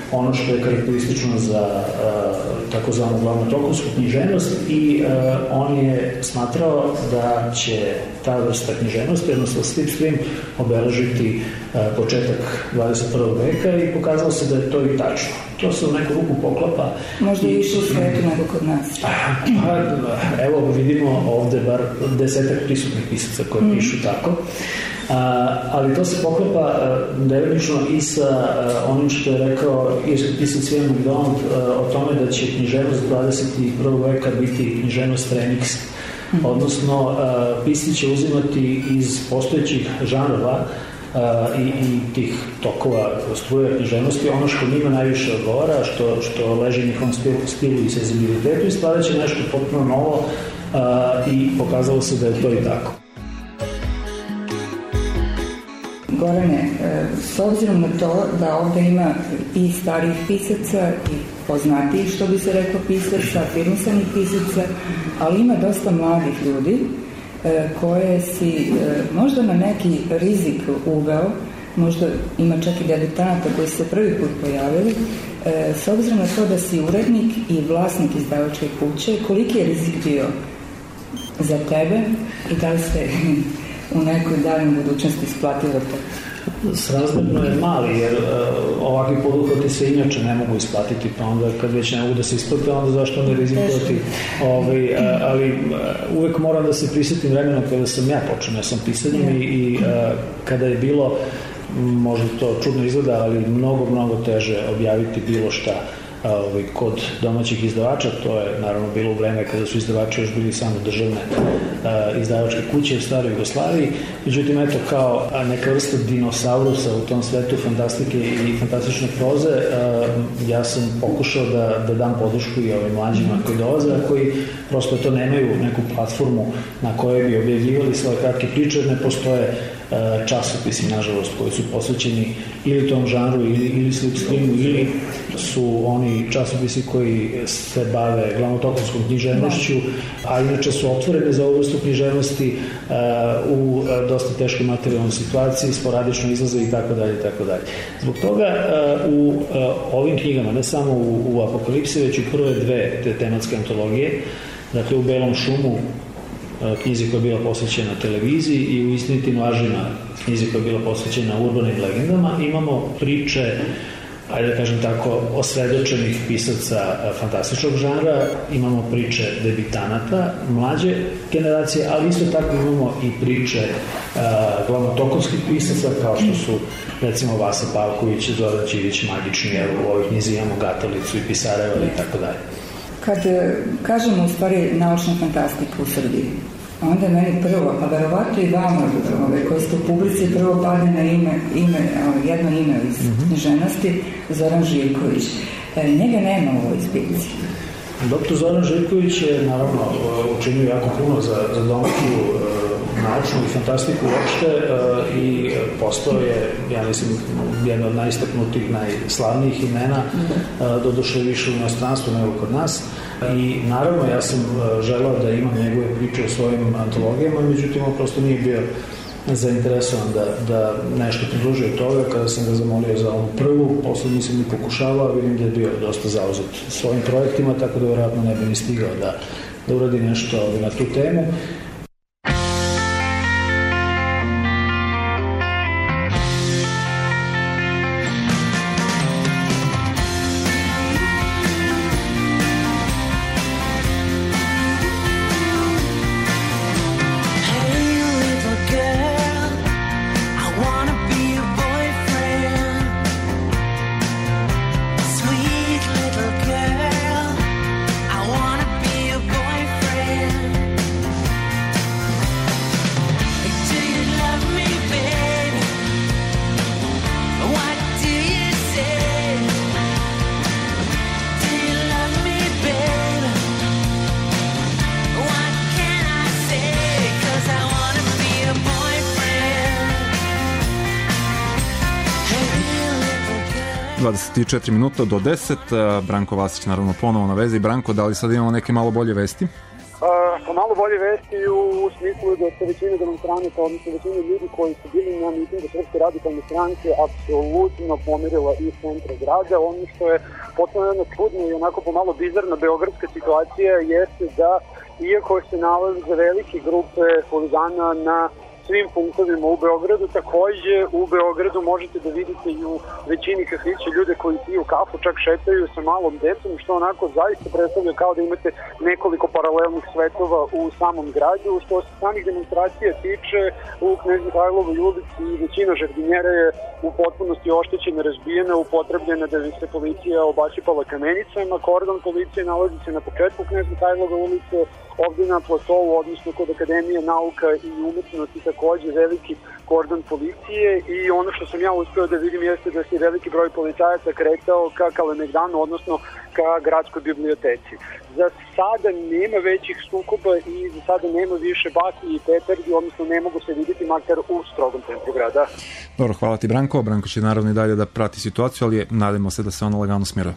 ono što je karakteristično za uh, takozvanu glavnotokovsku književnost i uh, on je smatrao da će ta vrsta književnosti, odnosno slipstream, obeležiti uh, početak dvadeset prvog veka i pokazalo se da je to i tačno. To se u neku ruku poklapa. Možda i više u svetu nego kod nas. Pa, evo vidimo ovde bar desetak prisutnih pisaca koji mm. pišu tako. A, ali to se poklapa delimično i sa a, onim što je rekao irski pisac Ian MacDonald o tome da će književnost dvadeset prvog veka biti književnost remix. Mm. Odnosno, a, pisci će uzimati iz postojećih žanrova Uh, i, i tih tokova struje književnosti, ono što njima najviše odgovara, što, što leži njihovom stilu, stilu i senzibilitetu i stvarat će nešto potpuno novo uh, i pokazalo se da je to i tako. Gorane, s obzirom na to da ovde ima i starijih pisaca i poznatijih, što bi se reklo, pisaca, afirmisanih pisaca, ali ima dosta mladih ljudi koje si možda na neki rizik uveo, možda ima čak i debutanata koji se prvi put pojavili, s obzirom na to da si urednik i vlasnik izdavačke kuće, koliki je rizik bio za tebe i da li ste u nekoj daljnoj budućnosti isplatili to? Srazmjerno je mali, jer uh, ovakvi poduhvati se inače ne mogu isplatiti, pa onda kad već ne mogu da se isplate, onda zašto ne rizikovati? Ovaj, uh, ali uh, uvek moram da se prisjetim vremena kada sam ja počeo sa pisanjem i, i uh, kada je bilo, možda to čudno izgleda, ali mnogo, mnogo teže objaviti bilo šta Ovaj, kod domaćih izdavača. To je naravno bilo u vreme kada su izdavači još bili samo državne uh, izdavačke kuće u staroj Jugoslaviji. Međutim, eto, kao neka vrsta dinosaurusa u tom svetu fantastike i fantastične proze, uh, ja sam pokušao da, da dam podršku i ovim mlađima koji dolaze, a koji prosto to nemaju neku platformu na kojoj bi objavljivali svoje kratke priče, ne postoje časopisi, nažalost, koji su posvećeni ili tom žanru ili, ili slipstreamu, ili su oni časopisi koji se bave glavnotokovskom književnošću, a inače su otvorene za ovu vrstu književnosti uh, u dosta teškoj materijalnoj situaciji, sporadično izlaze i tako dalje i tako dalje. Zbog toga uh, u uh, ovim knjigama, ne samo u, u Apokalipsi, već u prve dve te tematske antologije, dakle u Belom šumu, knjizi koja je bila posvećena televiziji, i u Istinitim lažima, knjizi koja je bila posvećena urbanim legendama, imamo priče, ajde da kažem tako, osvedočenih pisaca fantastičnog žanra, imamo priče debitanata, mlađe generacije, ali isto tako imamo i priče uh, glavnotokovskih pisaca, kao što su recimo Vasa Pavković, Zoran Ćirić, Magični, evo u ovoj knjizi imamo Gatalicu i Pisareva i tako dalje. Kad kažemo u stvari naučna fantastika u Srbiji, onda je meni prvo, a verovatno i vama ove, koji ste u publici, prvo padne na ime, ime jedno ime iz književnosti, mm-hmm. Zoran Živković. E, njega nema u ovoj zbirci. Doktor Zoran Živković je naravno učinio jako puno za, za domaću naučnu i fantastiku uopšte uh, i postao je, ja mislim, jedna od najistaknutih, najslavnijih imena, uh, doduše više u inostranstvu nego kod nas. I naravno ja sam uh, želao da imam njegove priče u svojim antologijama, međutim on prosto nije bio zainteresovan da, da nešto pridruži od toga. Kada sam ga zamolio za ovu prvu, posle nisam ni pokušavao, vidim da je bio dosta zauzet svojim projektima, tako da vjerojatno ne bi ni stigao da, da uradi nešto na tu temu. dvadeset četiri minuta do deset, Branko Vasić naravno ponovo na vezi. Branko, da li sad imamo neke malo bolje vesti? Uh, malo bolje vesti u smislu da se većina demonstranata, odnosno većina ljudi koji su bili na mitingu Srpske radikalne stranke apsolutno pomerila iz centra grada. Ono što je potpuno jedno čudno i onako pomalo bizarna beogradska situacija jeste da iako se nalaze velike grupe huligana na svim punktovima u Beogradu, takođe u Beogradu možete da vidite i u većini kafića ljude koji piju kafu, čak šetaju sa malom decom, što onako zaista predstavlja kao da imate nekoliko paralelnih svetova u samom gradu. Što se samih demonstracija tiče, u Knez Mihajlovoj ulici većina žardinjera je u potpunosti oštećena, razbijena, upotrebljena da bi se policija obasipala kamenicama. Kordon policije nalazi se na početku Knez Mihajlove ulice, ovde na platovu, odnosno kod Akademije nauka i umetnosti, takođe veliki kordon policije, i ono što sam ja uspeo da vidim jeste da se veliki broj policajaca kretao ka Kalemegdanu, odnosno ka gradskoj biblioteci. Za sada nema većih sukoba i za sada nema više baklji i petardi, odnosno ne mogu se vidjeti makar u strogom centru grada. Dobro, hvala ti Branko. Branko će naravno i dalje da prati situaciju, ali nadamo se da se ona lagano smira.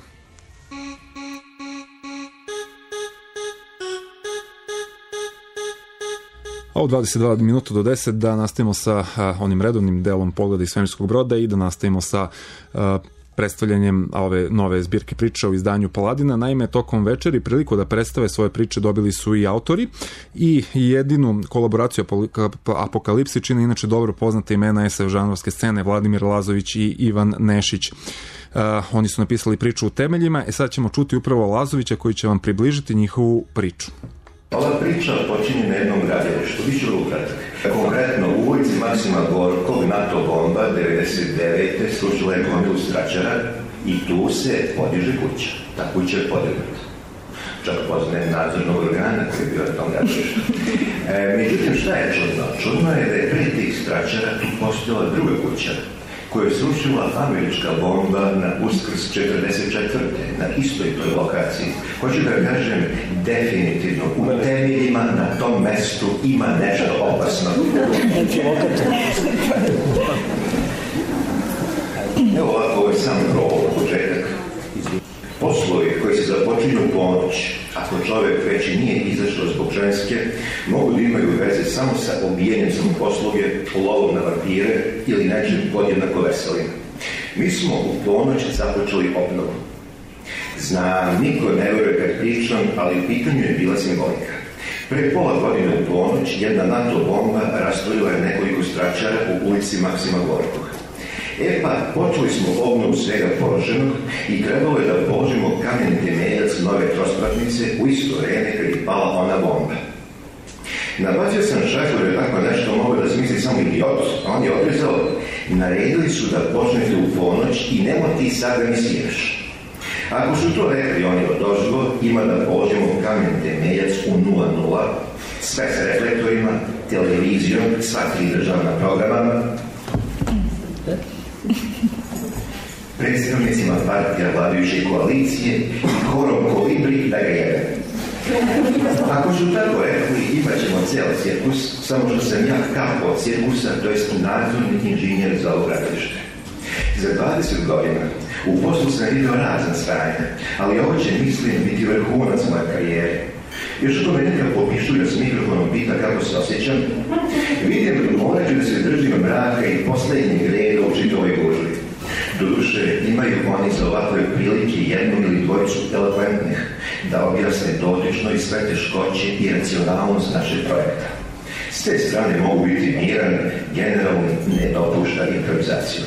A u dvadeset dva minuta do deset da nastavimo sa a, onim redovnim delom Pogleda iz svemirskog broda i da nastavimo sa a, predstavljanjem ove nove zbirke priča u izdanju Paladina. Naime, tokom večeri priliku da predstave svoje priče dobili su i autori i jedinu kolaboraciju Apokalipsi čine inače dobro poznate imena es ef žanrovske scene Vladimir Lazović i Ivan Nešić. Uh, oni su napisali priču u temeljima, e sad ćemo čuti upravo Lazovića koji će vam približiti njihovu priču. Ova priča počinje na jednom gradilištu, biću ukratak. Konkretno u ulici Maksima Gorkog, NATO bomba devedeset devete slučila je gomilu stračara i tu se podiže kuća. Ta kuća je podignuta. Čak poznajem nadzornog organa koji je bio na tom gradilištu. E, međutim, šta je čudno? Čudno je da je pre tih stračara tu postojala druga kuća koju je srušila američka bomba na Uskrs četrdeset četvrte na istoj toj lokaciji. Hoću da kažem, definitivno, u temeljima na tom mestu ima nešto opasno. Evo ovako, ovo je sam rol, početak. Poslovi koji se započinju u ponoć, ako čovek već i nije izašao zbog ženske, mogu da imaju veze samo sa obijenjem samoposluge, lovom na vampire ili nečim podjednako veselim. Mi smo u ponoć započeli obnovu. Znam, niko ne veruje kad pričam, ali u pitanju je bila simbolika. Pre pola godine u ponoć jedna NATO bomba rasturila je nekoliko stračara u ulici Maksima Gorkog. E pa, počeli smo obnovu svega položenog i trebalo je da položimo kamen temeljac nove trospratnice u isto vreme kad je pala ona bomba. Nabacio sam šaku da tako nešto mogu da smisli samo idiot, a on je odrezao, naredili su da počnete u ponoć i nemo ti sad da mi svijaš. Ako su to rekli oni odožgo, ima da položimo kamen temeljac u nula nula, sve s reflektorima, televizijom, sva tri državna programa, predstavnicima partija vladajuće koalicije i korom kolibri da ga jebe. Ako su tako rekli, imat ćemo cijel cirkus, samo što sam ja kapo od cirkusa, to jest nadzorni inženjer za ovo gradilište. Za dvadeset godina u poslu sam vidio razne strane, ali ovo će, mislim, biti vrhunac moje karijere. Još ako me neka popišuju s mikrofonom pita kako se osjećam, vidim morat ću da se držim mraka i poslednjeg reda u čitovoj gužvi. Doduše, imaju oni za ovakve prilike jednu ili dvojicu elokventnih da objasne dotično i sve teškoće i racionalnost našeg projekta. S te strane mogu biti miran, generalno ne dopušta improvizaciju.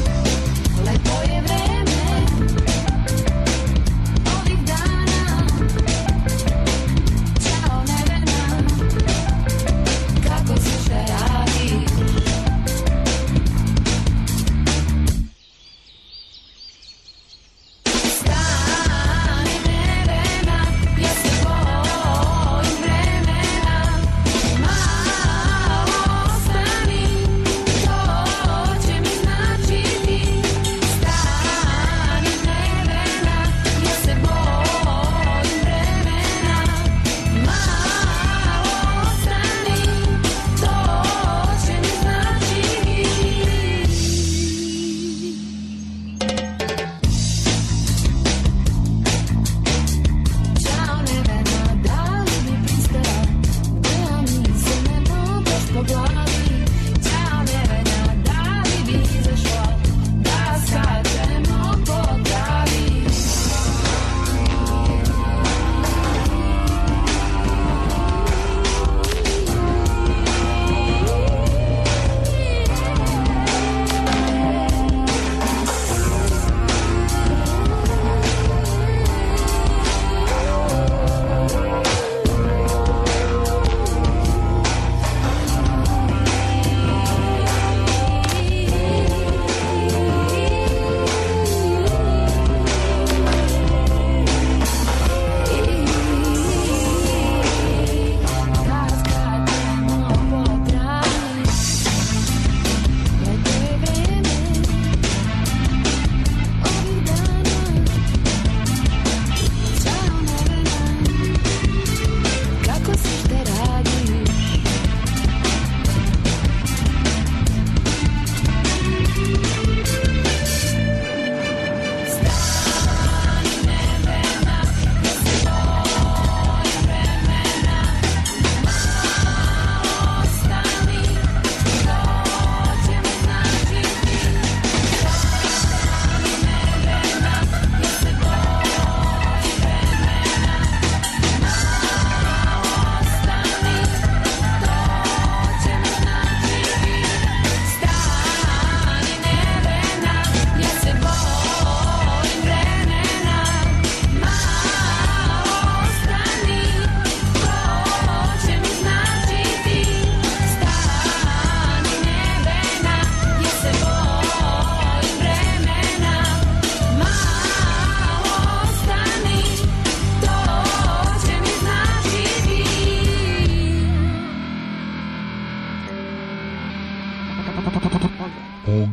Lepo je vreme ovih dana.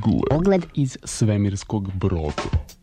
Pogled. Pogled iz svemirskog broda.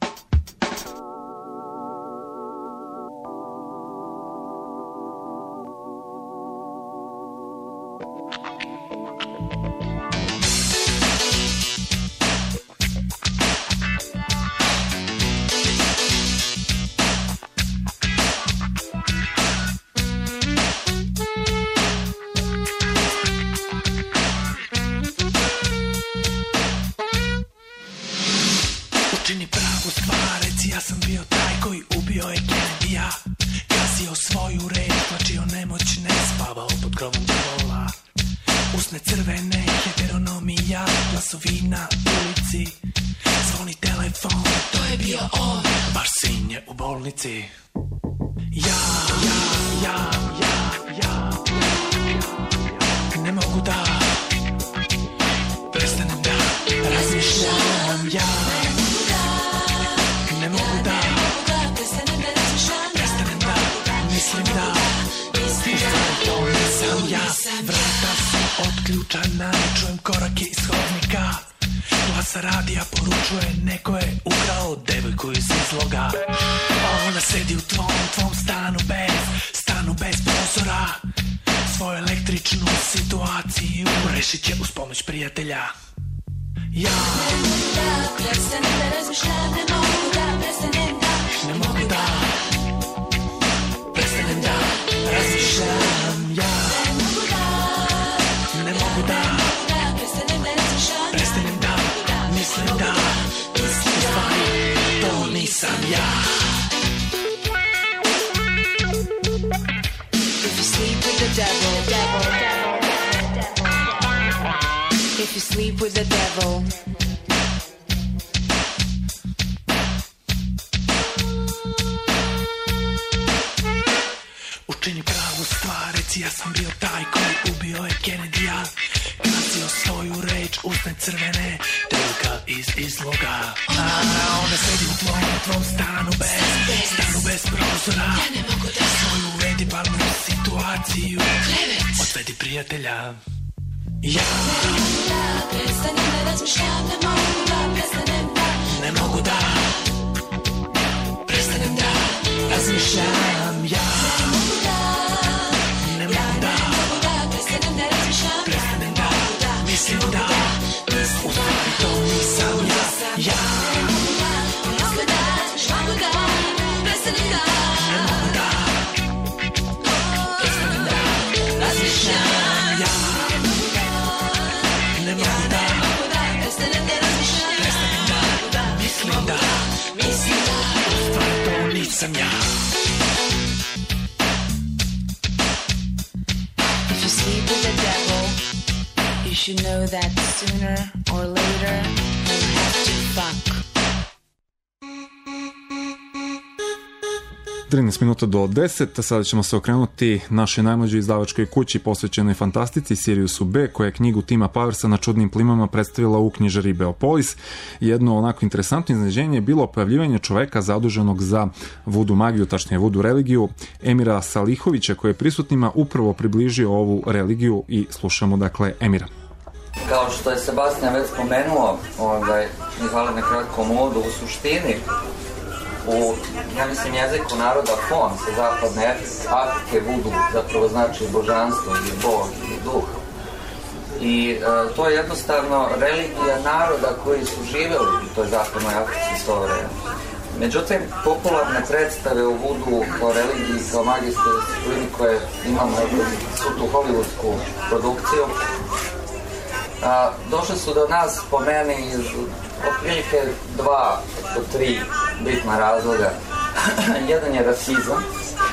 trinaest minuta do deset, a sada ćemo se okrenuti našoj najmlađoj izdavačkoj kući posvećenoj fantastici Siriusu B, koja je knjigu Tima Powersa na čudnim plimama predstavila u knjižari Beopolis. Jedno onako interesantno iznenađenje je bilo pojavljivanje čoveka zaduženog za vudu magiju, tačnije vudu religiju, Emira Salihovića, koji je prisutnima upravo približio ovu religiju i slušamo dakle Emira. Kao što je Sebastian već spomenuo, ovaj, mi hvala na kratkom uvodu, u suštini u, ja mislim, jeziku naroda Fon sa zapadne Afrike vudu zapravo znači božanstvo ili bog ili duh. I e, to je jednostavno religija naroda koji su živeli u toj zapadnoj Africi svo vreme. Međutim, popularne predstave u vudu kao religiji, kao magijskoj disciplini koje imamo su tu hollywoodsku produkciju, a, došle su do nas po meni iz otprilike dva do tri bitna razloga. Jedan je rasizam,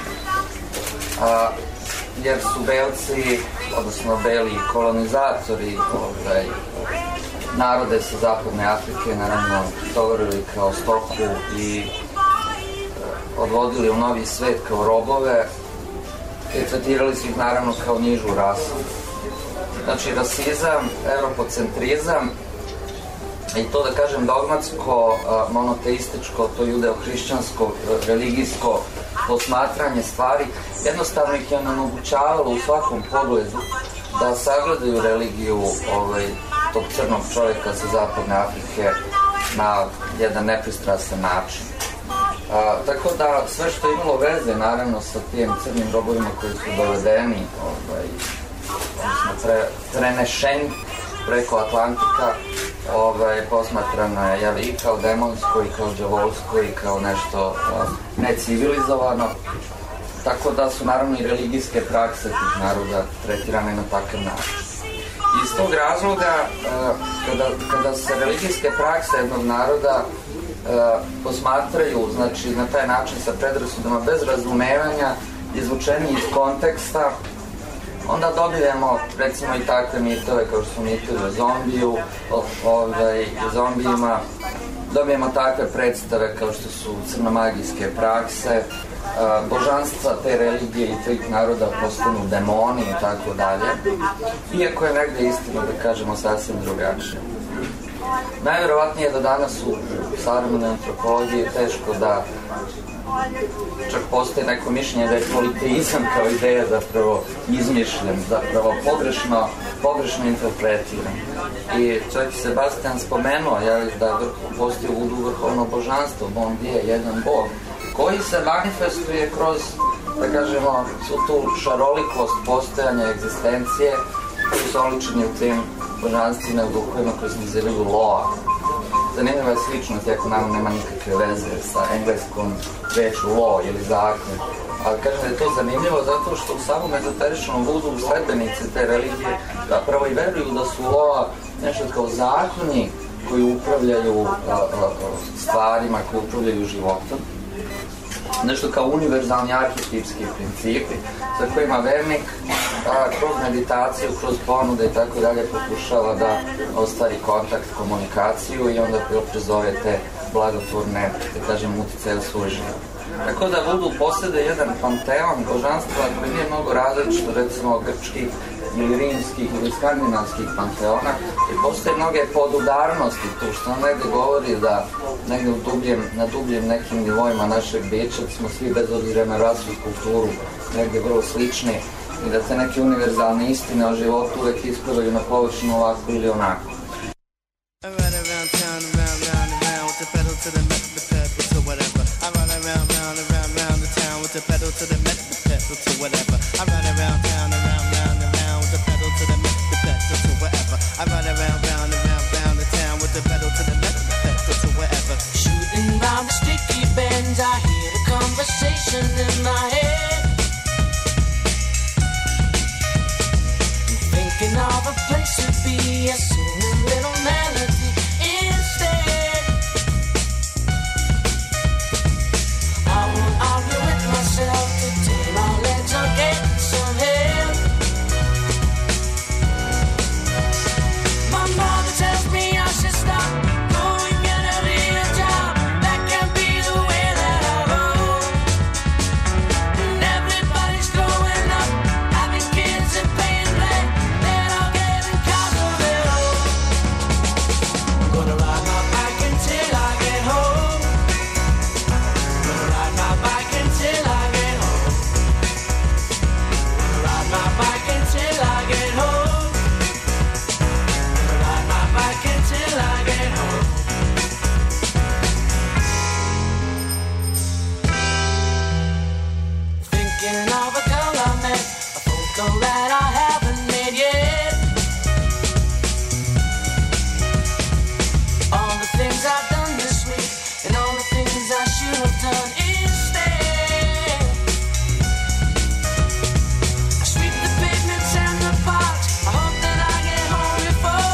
a, jer su belci, odnosno beli kolonizatori ovaj, narode sa zapadne Afrike naravno tovarili kao stoku i odvodili u novi svet kao robove i tretirali su ih naravno kao nižu rasu. Znači rasizam, europocentrizam i to da kažem dogmatsko, monoteističko, to judeo-hrišćansko, religijsko posmatranje stvari jednostavno ih je onemogućavalo u svakom pogledu da sagledaju religiju ovaj, tog crnog čovjeka sa zapadne Afrike na jedan nepristrasan način. A, tako da sve što je imalo veze naravno sa tim crnim robovima koji su dovedeni, ovaj, odnosno pre, prenešeni preko Atlantika, ovaj, posmatrano je jeli, i kao demonsko, i kao đavolsko, i kao nešto a, necivilizovano. Tako da su naravno i religijske prakse tih naroda tretirane na takav način. Iz tog razloga, kada, kada se religijske prakse jednog naroda posmatraju, znači na taj način sa predrasudama, bez razumevanja, izvučeni iz konteksta, onda dobijemo recimo i takve mitove kao što su mitovi o zombiju, o, ovaj, zombijima, dobijemo takve predstave kao što su crnomagijske prakse, božanstva te religije i tih naroda postanu demoni i tako dalje, iako je negde istina, da kažemo, sasvim drugačije. Najverovatnije da danas u savremenoj antropologiji je teško da čak postoji neko mišljenje da je politeizam kao ideja zapravo izmišljen, zapravo pogrešno, pogrešno interpretiran. I čak i Sebastian spomenuo jeli, da postoji u Vudu vrhovno božanstvo, Bon Dieu, jedan bog, koji se manifestuje kroz, da kažemo, su tu šarolikost postojanja egzistencije koji su oličeni u tim božanstvima u duhovima koji se nazivaju Loa. Zanimljiva je sličnost, iako nam nema nikakve veze sa engleskom reču law ili zakon. Ali kažem da je to zanimljivo zato što u samom ezoteričnom vudu sledbenici te religije zapravo i veruju da su law nešto kao zakoni koji upravljaju a, a, stvarima, koji upravljaju životom. Nešto kao univerzalni arhetipski principi sa kojima vernik a, kroz meditaciju, kroz ponude i tako dalje pokušava da ostvari kontakt, komunikaciju i onda prezove te blagotvorne, da kažem, uticaje u svoj život. Tako da vudu posede jedan panteon božanstva koji nije mnogo različit, recimo grčkih ili rimskih ili skandinavskih panteona, i postoje mnoge podudarnosti tu, što nam negde govori da negde u dubljem, na dubljem nekim nivoima našeg bića smo svi bez obzira na rasu i kulturu negde vrlo slični i da te neke univerzalne istine o životu uvek ispadaju na površinu ovako ili onako. I run around, round and round, round the town with the pedal to the metal, the pedal to wherever. Shooting round the sticky bends, I hear the conversation in my head. I'm thinking of a place to be, I sing a little melody instead. I won't argue with myself today, my legs are getting some help. Mother tells me I should stop, go and get a real job. That can't be the way that I roll. And everybody's growing up, having kids and paying rent. They're all getting cars of their own. I'm gonna ride my bike until I get home. Gonna ride my bike until I get home. Gonna ride my bike until I get home. Till I get home. Thinking of a girl I met, a photo that I haven't made yet. All the things I've done this week, and all the things I should have done instead. I sweep the pavements and the parks, I hope that I get home before.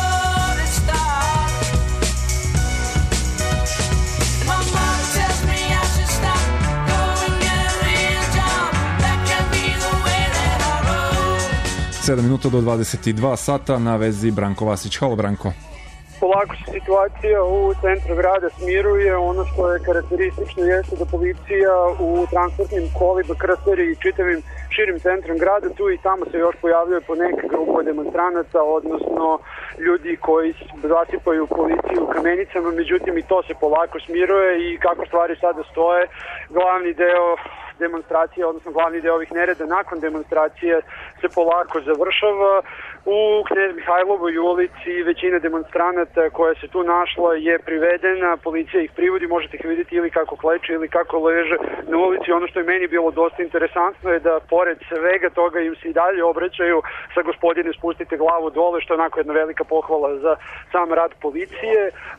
sedam minuta do dvadeset dva sata, na vezi Branko Vasić. Halo Branko. Polako se situacija u centru grada smiruje. Ono što je karakteristično jeste da policija u transportnim kolima krstari i čitavim širim centrom grada, tu i tamo se još pojavljaju po neke grupe demonstranata, odnosno ljudi koji zasipaju policiju kamenicama, međutim i to se polako smiruje i kako stvari sada stoje, glavni deo demonstracije, odnosno glavni deo ovih nereda nakon demonstracije se polako završava. U Knez Mihajlovoj ulici većina demonstranata koja se tu našla je privedena, policija ih privodi, možete ih vidjeti ili kako kleče ili kako leže na ulici. Ono što je meni bilo dosta interesantno je da pored svega toga im se i dalje obraćaju sa gospodine spustite glavu dole, što je onako jedna velika pohvala za sam rad policije.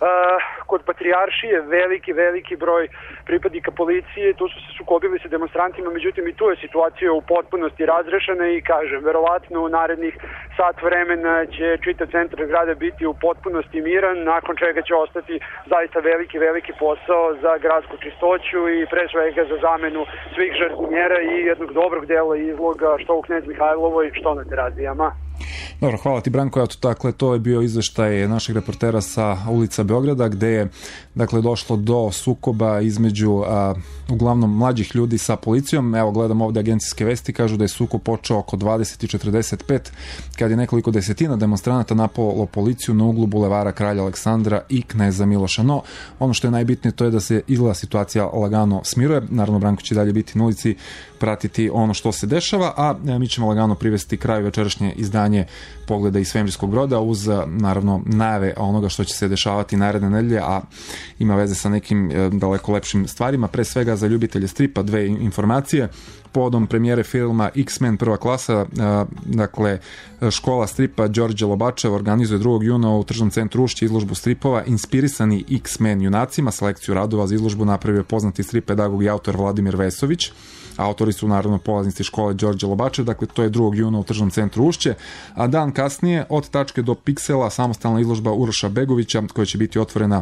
Kod Patrijaršije veliki, veliki broj pripadnika policije, tu su se sukobili sa demonstrantima, međutim i tu je situacija u potpunosti razrešena i kažem, verovatno u narednih sat vremena će čitav centar grada biti u potpunosti miran, nakon čega će ostati zaista veliki, veliki posao za gradsku čistoću i pre svega za zamenu svih žardinjera i jednog dobrog dela izloga što u Knez Mihajlovoj, što na Terazijama. Dobro, hvala ti Branko. Eto, dakle, to je bio izveštaj našeg reportera sa ulica Beograda, gde je dakle došlo do sukoba između a, uglavnom mlađih ljudi sa policijom. Evo, gledam ovde agencijske vesti, kažu da je sukob počeo oko dvadeset i četrdeset pet, kad je nekoliko desetina demonstranata napalo policiju na uglu bulevara Kralja Aleksandra i Kneza Miloša. No, ono što je najbitnije to je da se izgleda situacija lagano smiruje. Naravno, Branko će dalje biti na ulici, pratiti ono što se dešava, a mi ćemo lagano privesti kraju večerašnje izdanje Pogleda iz svemirskog broda uz naravno najave onoga što će se dešavati naredne nedelje, a ima veze sa nekim daleko lepšim stvarima. Pre svega za ljubitelje stripa dve informacije. Povodom premijere filma X-Men prva klasa, dakle škola stripa Đorđe Lobačev organizuje drugog juna u Tržnom centru Ušće izložbu stripova inspirisani X-Men junacima. Selekciju radova za izložbu napravio poznati strip pedagog i autor Vladimir Vesović. Autori su naravno polaznici škole Đorđe Lobačev, dakle to je drugog juna u Tržnom centru Ušće, a dan kasnije od tačke do piksela samostalna izložba Uroša Begovića koja će biti otvorena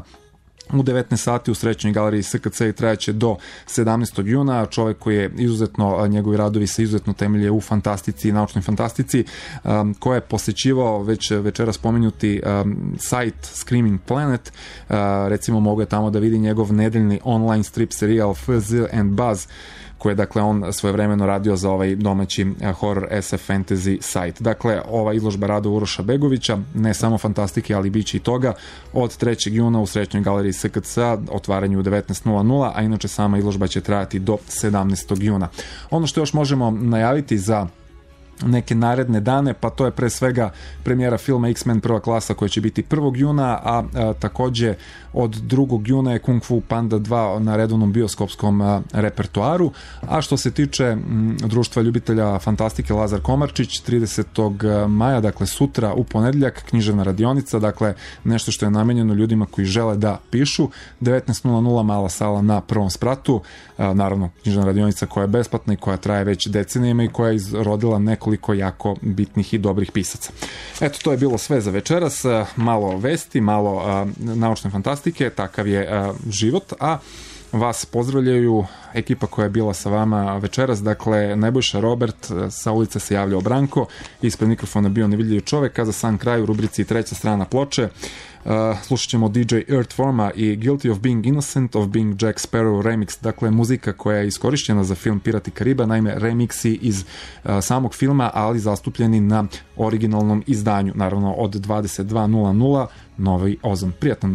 u devetnaest sati u Srećnoj galeriji S K C i trajaće do sedamnaestog juna. Čovek koji je izuzetno, njegovi radovi se izuzetno temelje u fantastici i naučnoj fantastici, um, koja je posećivao već večera spomenuti um, sajt Screaming Planet. Uh, recimo mogu je tamo da vidi njegov nedeljni online strip serijal Fuzz and Buzz, koje je dakle on svojevremeno radio za ovaj domaći horror S F fantasy sajt. Dakle, ova izložba rada Uroša Begovića, ne samo fantastike, ali biće i toga, od trećeg juna u Srećnoj galeriji S K C, otvaranju u devetnaest nula nula, a inače sama izložba će trajati do sedamnaestog juna. Ono što još možemo najaviti za neke naredne dane, pa to je pre svega premijera filma X-Men prva klasa koja će biti prvog juna, a, a takođe od drugog juna je Kung Fu Panda dva na redovnom bioskopskom a, repertoaru, a što se tiče m, društva ljubitelja fantastike Lazar Komarčić, tridesetog maja, dakle sutra u ponedeljak, književna radionica, dakle nešto što je namenjeno ljudima koji žele da pišu, devetnaest nula nula mala sala na prvom spratu, a, naravno književna radionica koja je besplatna i koja traje već decenijama i koja je izrodila nekoliko jako bitnih i dobrih pisaca. Eto, to je bilo sve za večeras, malo vesti, malo a, naučne fantastike, takav je a, život, a vas pozdravljaju ekipa koja je bila sa vama večeras, dakle Nebojša Robert, sa ulice se javljao Branko, ispred mikrofona bio nevidljivi čovek, a za sam kraj u rubrici treća strana ploče Uh, slušat ćemo D J Earthworma i Guilty of Being Innocent of Being Jack Sparrow remix, dakle muzika koja je iskorišćena za film Pirati Kariba, naime remiksi iz uh, samog filma, ali zastupljeni na originalnom izdanju, naravno od dvadeset dva nula nula, Novi Ozon. Prijatan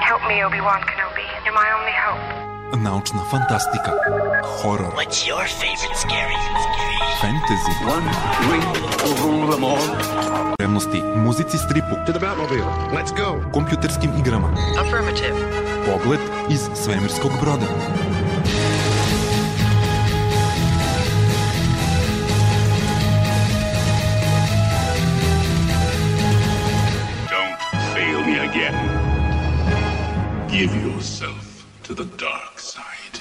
Help me, Obi-Wan Kenobi. You're my only hope. Naučna fantastika, horor, What's your favorite scary? fantasy, One ring will rule them all. revnosti, muzici, stripu, To the Batmobile. Let's go. kompjuterskim igrama. Affirmative. Pogled iz svemirskog broda. Don't fail me again. Give yourself to the dark side.